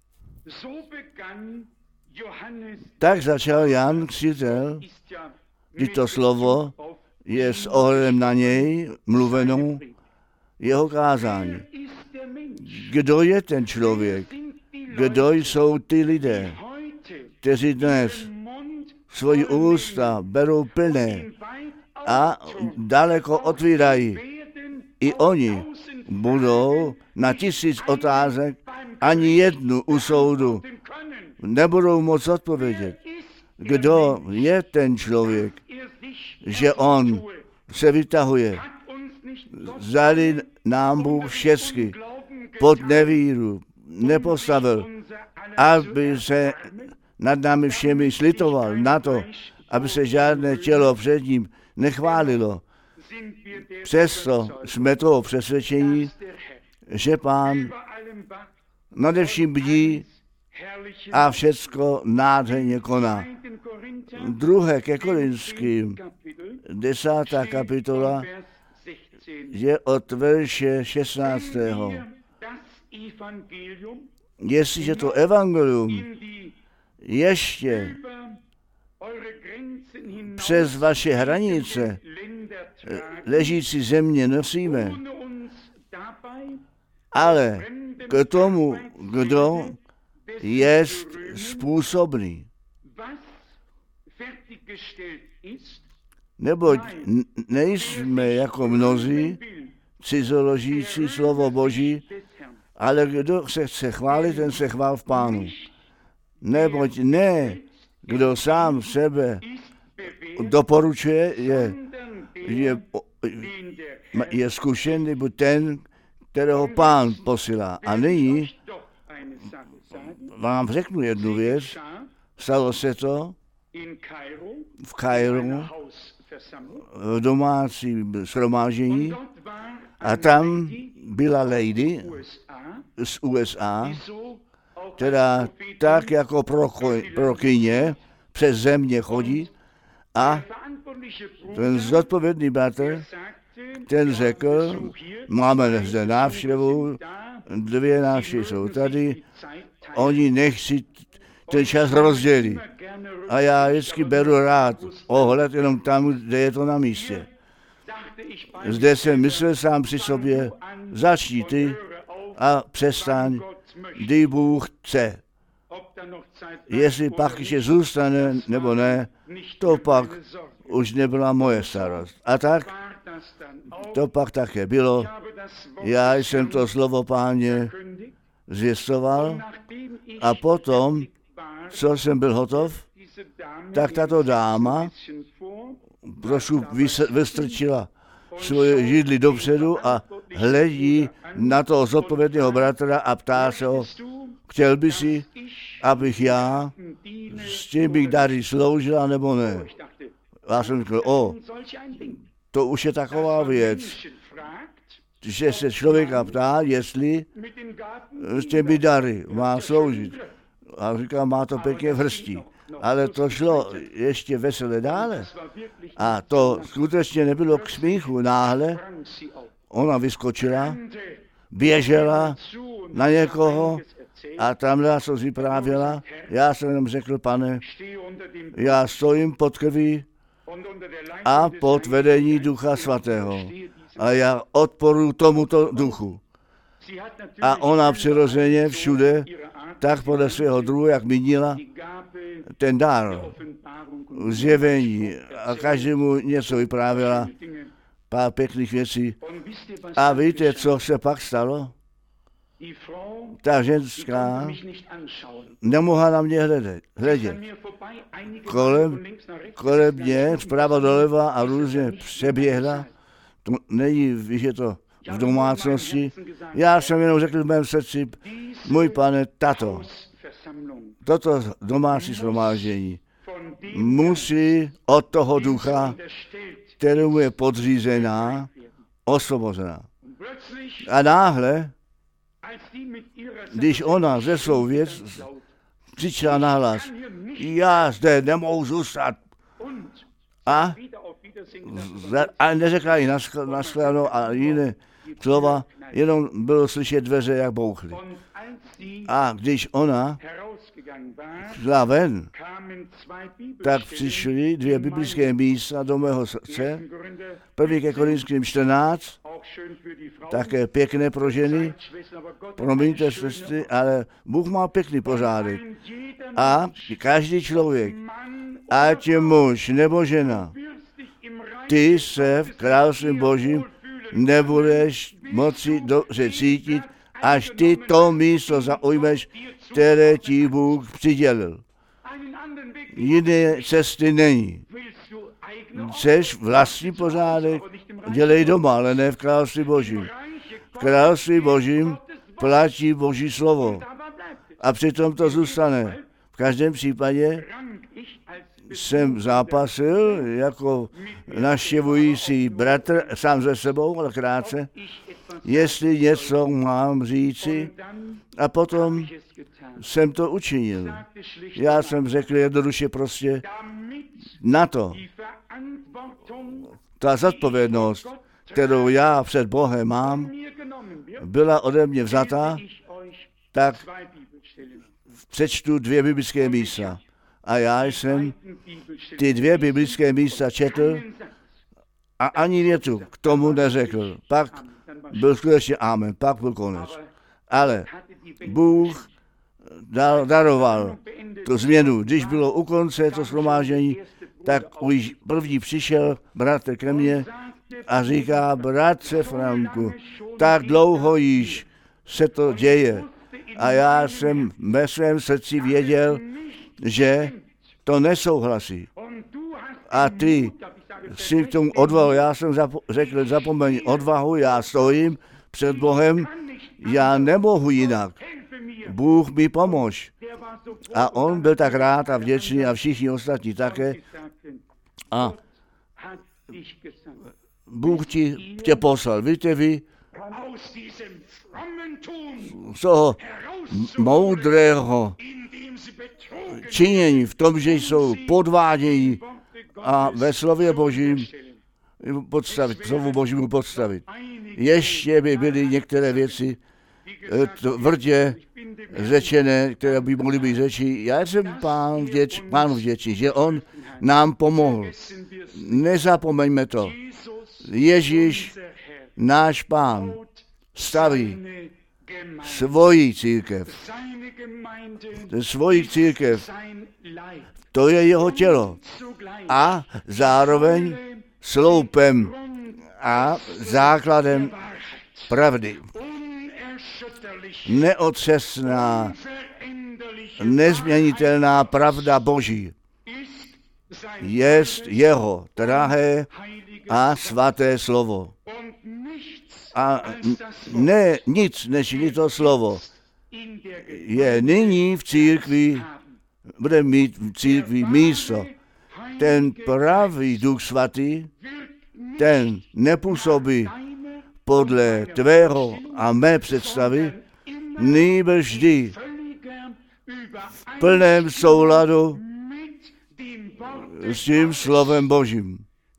Tak začal Jan Křtitel, kdy to slovo je s ohledem na něj mluveno jeho kázání. Kdo je ten člověk? Kdo jsou ty lidé, kteří dnes svoji ústa berou plné a daleko otvírají? I oni budou na tisíc otázek ani jednu u soudu nebudou moct odpovědět. Kdo je ten člověk, že on se vytahuje? Zdali nám Bůh všechny pod nevíru nepostavil, aby se nad námi všemi slitoval na to, aby se žádné tělo před ním nechválilo. Přesto jsme toho přesvědčení, že Pán nade vším bdí a všecko nádherně koná. Druhé ke Korinským, desátá kapitola, je od verše šestnáctého. Jestliže to evangelium ještě přes vaše hranice ležící země nosíme, ale k tomu, kdo je způsobný. Neboť nejsme jako mnozí cizoložící slovo Boží, ale kdo se chce chválit, ten se chvál v Pánu. Neboť ne, kdo sám sebe doporučuje, je, je, je zkušen, nebo ten, kterého Pán posílá. A nyní vám řeknu jednu věc. Stalo se to v Kairu, v domácím shromáždění, a tam byla lady z U S A, která tak jako prokyně přes země chodí, a ten zodpovědný bratr, ten řekl, máme zde návštěvu, dvě návštěvy jsou tady, oni nechci ten čas rozdělit. A já vždycky beru rád ohled jenom tam, kde je to na místě. Zde jsem myslel sám při sobě, začni ty a přestaň, kdy Bůh chce. Jestli pak ještě zůstane nebo ne, to pak už nebyla moje starost. A tak to pak také bylo. Já jsem to slovo Páně zvěstoval a potom, co jsem byl hotov, tak tato dáma trošku vystrčila svoje židli dopředu a hledí na toho zodpovědného bratra a ptá se ho, chtěl by si, abych já s těmi dary sloužila nebo ne. Já jsem řekl, o, to už je taková věc, že se člověka ptá, jestli s těmi dary má sloužit. A říká, má to pěkně v hrstí. Ale to šlo ještě veselé dále. A to skutečně nebylo k smíchu. Náhle ona vyskočila, běžela na někoho a tam něco vyprávěla. Já jsem jenom řekl, pane, já stojím pod krví a pod vedení Ducha Svatého. A já odporuji tomuto duchu. A ona přirozeně všude, tak podle svého druhu, jak mínila, ten dar zjevení a každému něco vyprávěla, pár pěkných věcí. A víte, co se pak stalo? Ta ženská nemohla na mě hledět. hledět. Kolem, kolem mě, zprava doleva a různě přeběhla. To není, víš, je to v domácnosti. Já jsem jenom řekl v mém srdci, můj pane, tato, toto domácí shromáždění musí od toho ducha, kterému je podřízená, osvobozená. A náhle, když ona ze svou věc křičela nahlas, já zde nemohu zůstat. A, a neřekla jí naschledanou a jiné slova, jenom bylo slyšet dveře, jak bouchly. A když ona šla ven, tak přišly dvě biblické místa do mého srdce. První ke Korinským čtrnáct, také pěkné pro ženy. Promiňte, sestry, ale Bůh má pěkný pořádek. A každý člověk, ať je muž nebo žena, ty se v království Božím nebudeš moci dobře cítit, až ty to místo zaujmeš, které ti Bůh přidělil. Jiné cesty není. Chceš vlastní pořádek? Dělej doma, ale ne v království Božím. V království Božím platí Boží slovo. A přitom to zůstane. V každém případě jsem zápasil jako navštěvující bratr sám ze sebou, ale krátce, jestli něco mám říci, a potom jsem to učinil. Já jsem řekl jednoduše prostě na to, ta zodpovědnost, kterou já před Bohem mám, byla ode mě vzata, tak přečtu dvě biblické místa. A já jsem ty dvě biblické místa četl a ani větu k tomu neřekl. Pak byl skutečně amen, pak byl konec. Ale Bůh dal, daroval tu změnu. Když bylo u konce to shromáždění, tak už první přišel bratr ke mně a říká, bratře Franku, tak dlouho již se to děje. A já jsem ve svém srdci věděl, že to nesouhlasí. A ty si k tomu odvahu, já jsem zapo- řekl, zapomeň odvahu, já stojím před Bohem, já nemohu jinak. Bůh mi pomož. A on byl tak rád a vděčný a všichni ostatní také. A Bůh ti, tě poslal. Víte vy, z toho moudrého činění v tom, že jsou podvádění a ve slově Božím podstavit, slovu Božímu podstavit. Ještě by byly některé věci tvrdě řečené, které by mohly být řeči. Já jsem pán vděč, pánu vděčný, že on nám pomohl. Nezapomeňme to. Ježíš, náš pán, staví svoji církev. Svoji církev. To je jeho tělo. A zároveň sloupem a základem pravdy. Neotřesná, nezměnitelná pravda Boží jest jeho drahé a svaté slovo. A ne nic, než to slovo je nyní v církvi, bude mít v církvi místo. Ten pravý Duch Svatý, ten nepůsobí podle tvého a mé představy, nýbrž vždy v plném souladu s tím slovem Božím.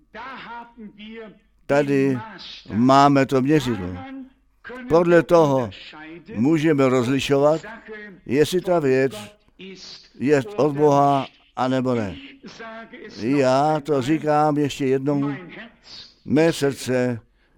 Tady máme to měřidlo. Podle toho můžeme rozlišovat, jestli ta věc je od Boha, anebo ne. Já to říkám ještě jednou, mé srdce,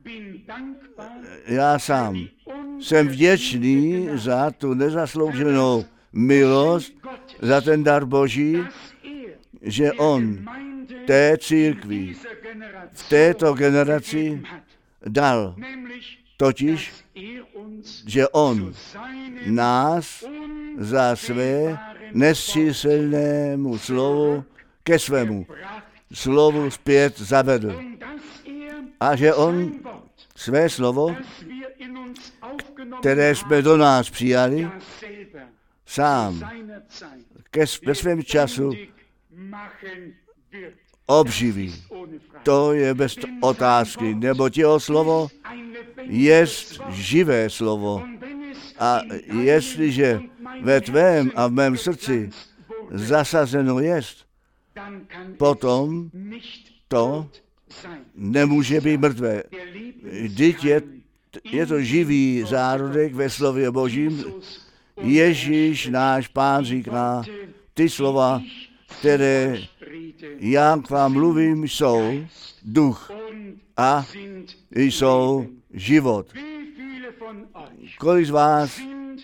já sám jsem vděčný za tu nezaslouženou milost, za ten dar Boží, že on té církvi v této generaci dal. Totiž, že on nás za své nesčíselnému slovu ke svému slovu zpět zavedl. A že on své slovo, které jsme do nás přijali, sám ke, ve svém času obživí. To je bez otázky, neboť jeho slovo je živé slovo. A jestliže ve tvém a v mém srdci zasazeno jest, potom to nemůže být mrtvé. Vždyť je, je to živý zárodek ve slově Božím. Ježíš, náš Pán, říká, ty slova, které já k vám mluvím, jsou duch a jsou život. Kolik z vás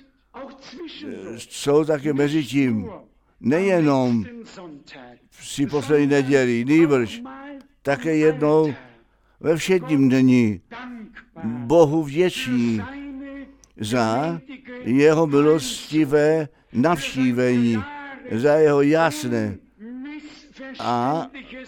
jsou taky mezi tím, nejenom při poslední neděli, nýbrž také jednou ve všedním dni Bohu vděční za jeho milostivé navštívení, za jeho jasné a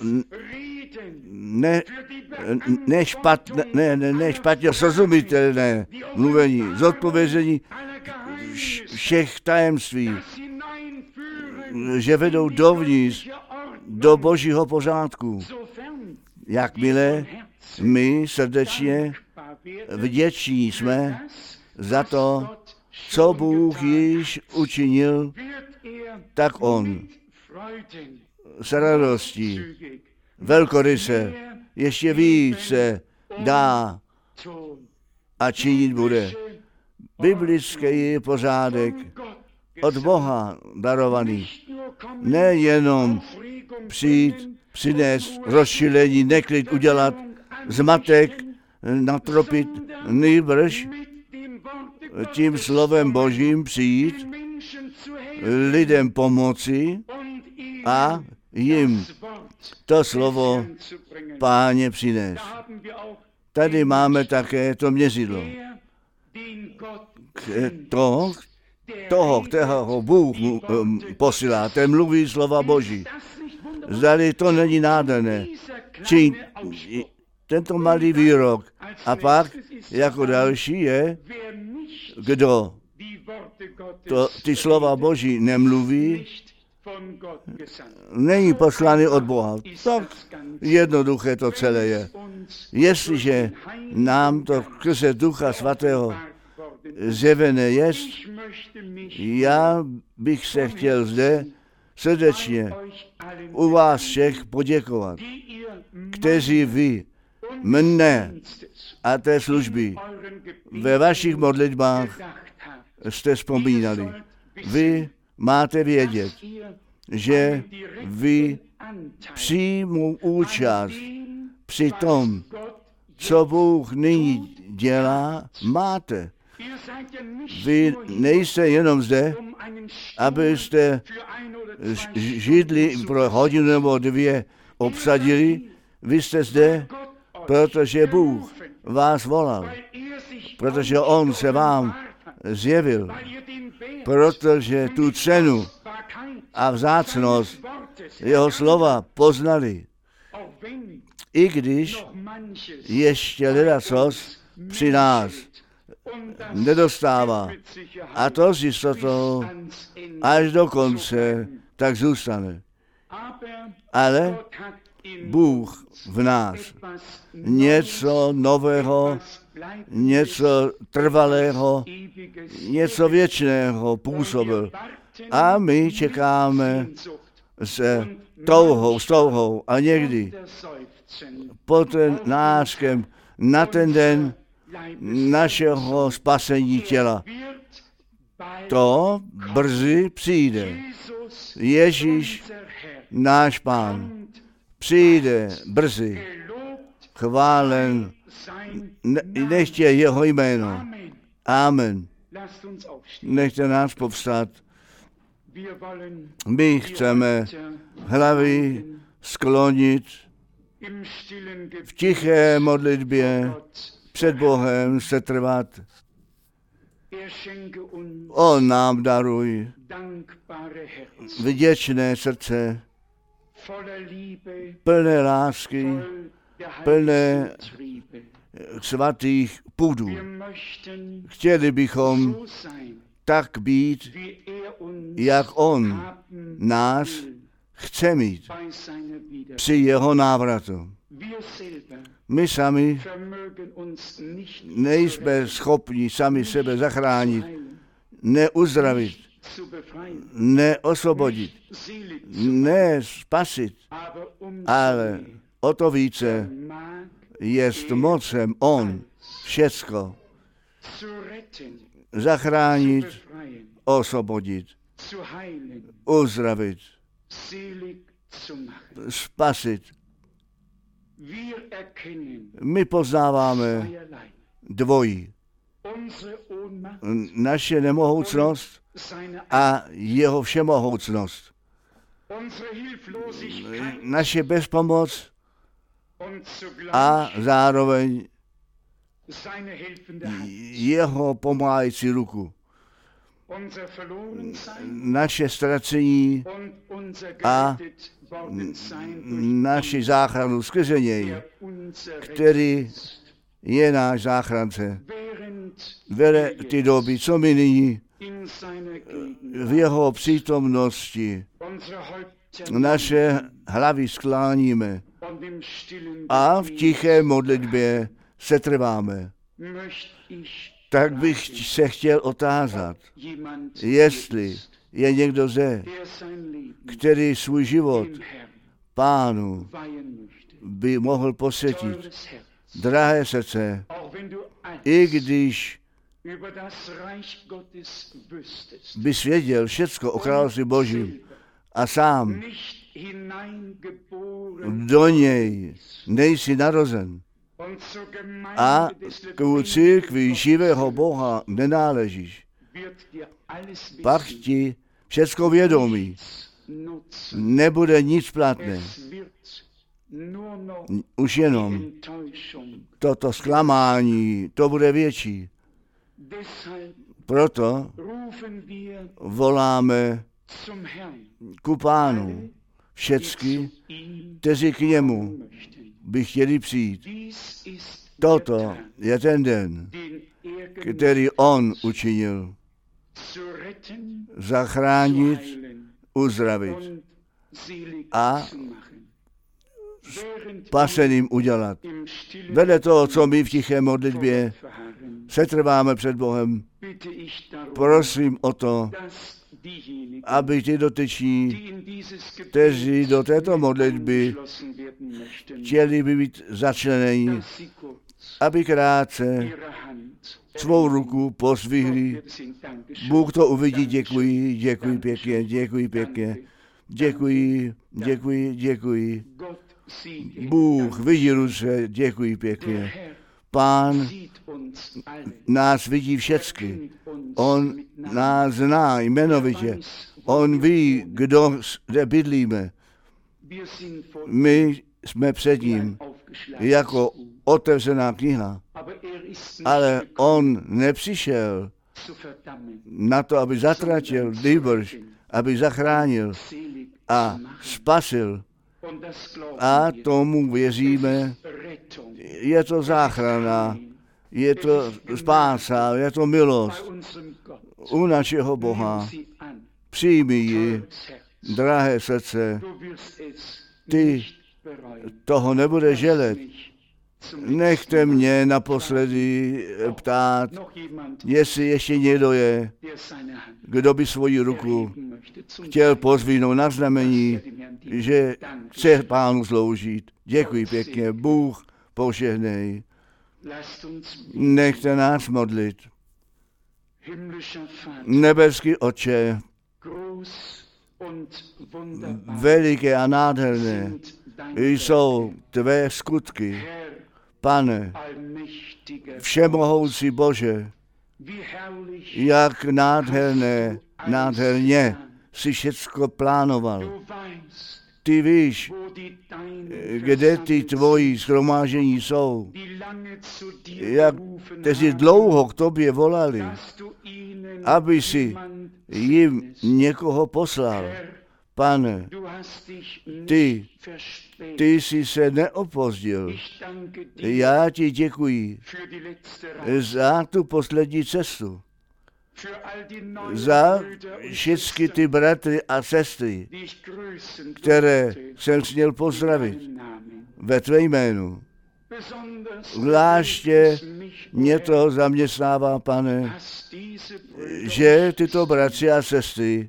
ne, ne, špatné, ne, ne, ne špatně srozumitelné mluvení, zodpovězení všech tajemství, že vedou dovnitř do Božího pořádku. Jakmile my srdečně vděční jsme za to, co Bůh již učinil, tak on s radostí, velkoryse, ještě více dá a činit bude. Biblický pořádek od Boha darovaný. Nejenom přijít, přinést rozšilení, neklid udělat, zmatek, natropit, nýbrž tím slovem Božím přijít, lidem pomoci a jim to slovo Páně přinést. Tady máme také to měřidlo. To, toho, kterého Bůh um, posílá, ten mluví slova Boží. Zdali to není nádherné. Či tento malý výrok. A pak jako další je, kdo to, ty slova Boží nemluví, není poslaný od Boha. Tak jednoduché to celé je. Jestliže nám to skrze Ducha Svatého zjevené jest, já bych se chtěl zde srdečně u vás všech poděkovat, kteří vy mne a té služby ve vašich modlitbách jste vzpomínali. Vy máte vědět, že vy přímou účast při tom, co Bůh nyní dělá, máte. Vy nejste jenom zde, abyste židli pro hodinu nebo dvě obsadili. Vy jste zde, protože Bůh vás volal, protože On se vám zjevil, protože tu cenu a vzácnost jeho slova poznali. I když ještě ledacos při nás nedostává. A to s jistotou až do konce tak zůstane. Ale Bůh v nás něco nového, něco trvalého, něco věčného působil. A my čekáme se touhou, s touhou a někdy pod ten nářkem na ten den našeho spasení těla. To brzy přijde. Ježíš, náš Pán, přijde brzy. Chválen ne, nechtě jeho jméno. Amen. Nechte nás povstat. My chceme hlavy sklonit v tiché modlitbě před Bohem se trvat. On nám daruj vděčné srdce, plné lásky, plné svatých půdů. Chtěli bychom tak být, jak On nás chce mít při jeho návratu. My sami nejsme schopni sami sebe zachránit, neuzdravit, neosvobodit, ne spasit, ale o to více jest mocem On všecko zachránit, osvobodit, uzdravit, spasit. My poznáváme dvojí. Naše nemohoucnost a jeho všemohoucnost. Naše bezpomoc a zároveň jeho pomáhající ruku. Naše ztracení a naši záchranu skrze něj, který je náš záchrance. Vede ty doby, co my nyní v jeho přítomnosti naše hlavy skláníme a v tiché modlitbě se trváme. Tak bych se chtěl otázat, jestli je někdo zde, který svůj život Pánu by mohl posvětit. Drahé srdce, i když bys věděl všecko o království Božím a sám do něj nejsi narozen a k církvi živého Boha nenáležíš, pak ti všecko vědomí nebude nic platné. Už jenom toto zklamání, to bude větší. Proto voláme ku Pánu všecky, kteří k němu by chtěli přijít. Toto je ten den, který on učinil. Zachránit, uzdravit a spaseným udělat. Vedle toho, co my v tiché modlitbě setrváme před Bohem, prosím o to, aby ti dotyční, kteří do této modlitby chtěli by být začleněni, aby krátce svou ruku pozvihli. Bůh to uvidí, děkuji, děkuji pěkně, děkuji pěkně, děkuji, děkuji, děkuji. Bůh vidí ruce, děkuji pěkně. Pán nás vidí všecky. On nás zná jmenovitě. On ví, kdo kde bydlíme. My jsme před ním jako otevřená kniha. Ale on nepřišel na to, aby zatratil, nýbrž, aby zachránil a spasil. A tomu věříme. Je to záchrana, je to spása, je to milost u našeho Boha. Přijmi ji, drahé srdce, ty toho nebudeš želet. Nechte mě naposledy ptát, jestli ještě někdo je, kdo by svoji ruku chtěl pozvinout na znamení, že chce Pánu sloužit. Děkuji pěkně, Bůh požehnej. Nechte nás modlit. Nebeský Otče, veliké a nádherné jsou tvé skutky. Pane, všemohoucí Bože, jak nádherné, nádherně si všecko plánoval. Ty víš, kde ty tvoji shromáždění jsou, jak kteří dlouho k tobě volali, aby si jim někoho poslal. Pane, ty, ty jsi se neopozdil. Já ti děkuji za tu poslední cestu. Za všechny ty bratry a sestry, které jsem směl pozdravit ve tvé jménu. Zvláště mě to zaměstnává, Pane, že tyto bratři a sestry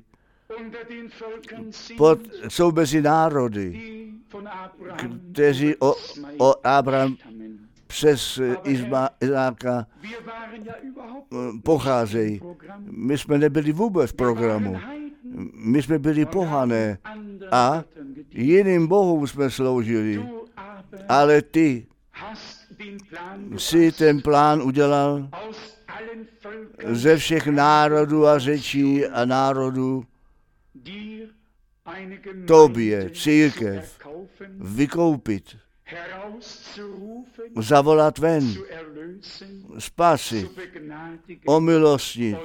pod, jsou mezi národy, kteří o, o Abraham přes Izma, Izáka pocházejí. My jsme nebyli vůbec v programu. My jsme byli pohané a jiným bohům jsme sloužili. Ale ty si ten plán udělal ze všech národů a řečí a národů tobě, církev, vykoupit, zavolat ven, spasit, omilostnit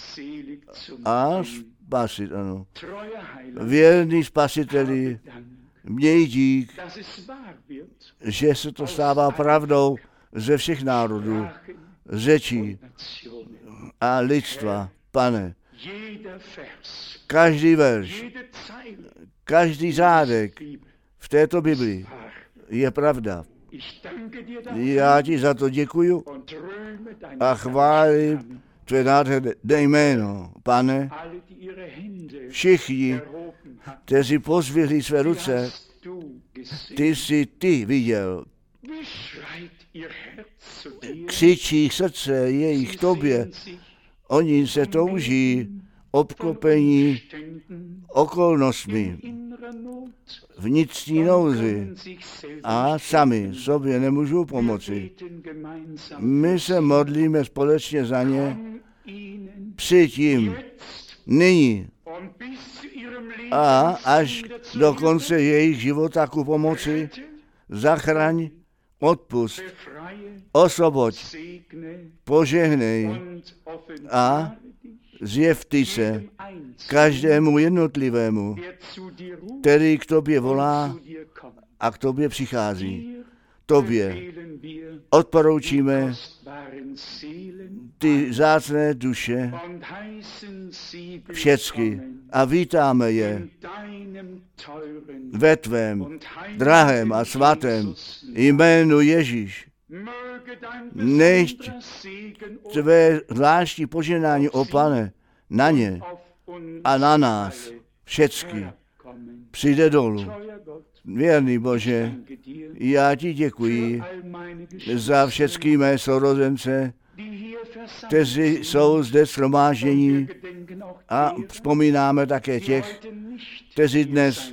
a spasit, ano. Věrný spasiteli, měj dík, že se to stává pravdou ze všech národů, řečí a lidstva. Pane, každý verš, každý řádek v této Biblii je pravda. Já ti za to děkuju a chválím tvé nádherné jméno, Pane. Všichni, kteří pozvihli své ruce, ty jsi ty viděl. Křičí srdce jejich tobě. Oni se touží obklopení okolnostmi, vnitřní nouzi a sami sobě nemůžou pomoci. My se modlíme společně za ně, přijď jim nyní a až do konce jejich života ku pomoci, zachraň, odpust, osvoboď, požehnej a zjev ty se každému jednotlivému, který k tobě volá a k tobě přichází. Tobě odporoučíme ty vzácné duše všecky a vítáme je ve tvém drahém a svatém jménu Ježíš. Nechť tvé zvláštní požehnání, o Pane, na ně a na nás všecky přijde dolů. Věrný Bože, já ti děkuji za všechny mé sourozence, kteří jsou zde shromáždění a vzpomínáme také těch, kteří dnes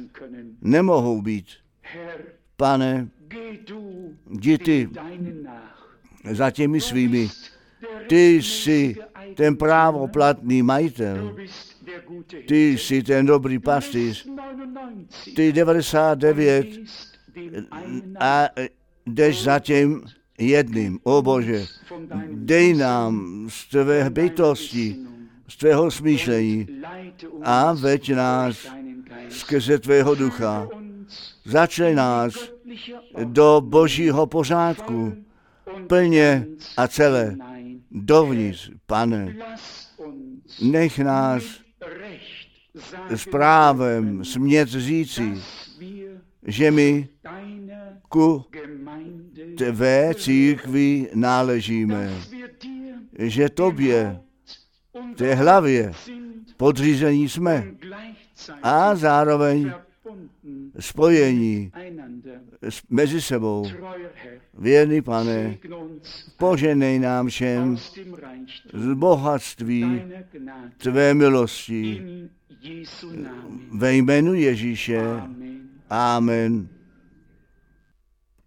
nemohou být. Pane, jdi ty za těmi svými. Ty jsi ten právoplatný majitel. Ty jsi ten dobrý pastýř. Ty devadesát devět a jdeš za tím jedným. O Bože, dej nám z tvé bytosti, z tvého smýšlení a veď nás skrze tvého ducha. Začni nás do božího pořádku, plně a celé, dovnitř, Pane. Nech nás s právem smět říci, že my ku tvé církvi náležíme, že tobě, té hlavě, podřízení jsme a zároveň spojení mezi sebou. Věrný Pane, poženej nám všem z bohatství tvé milosti ve jménu Ježíše. Amen.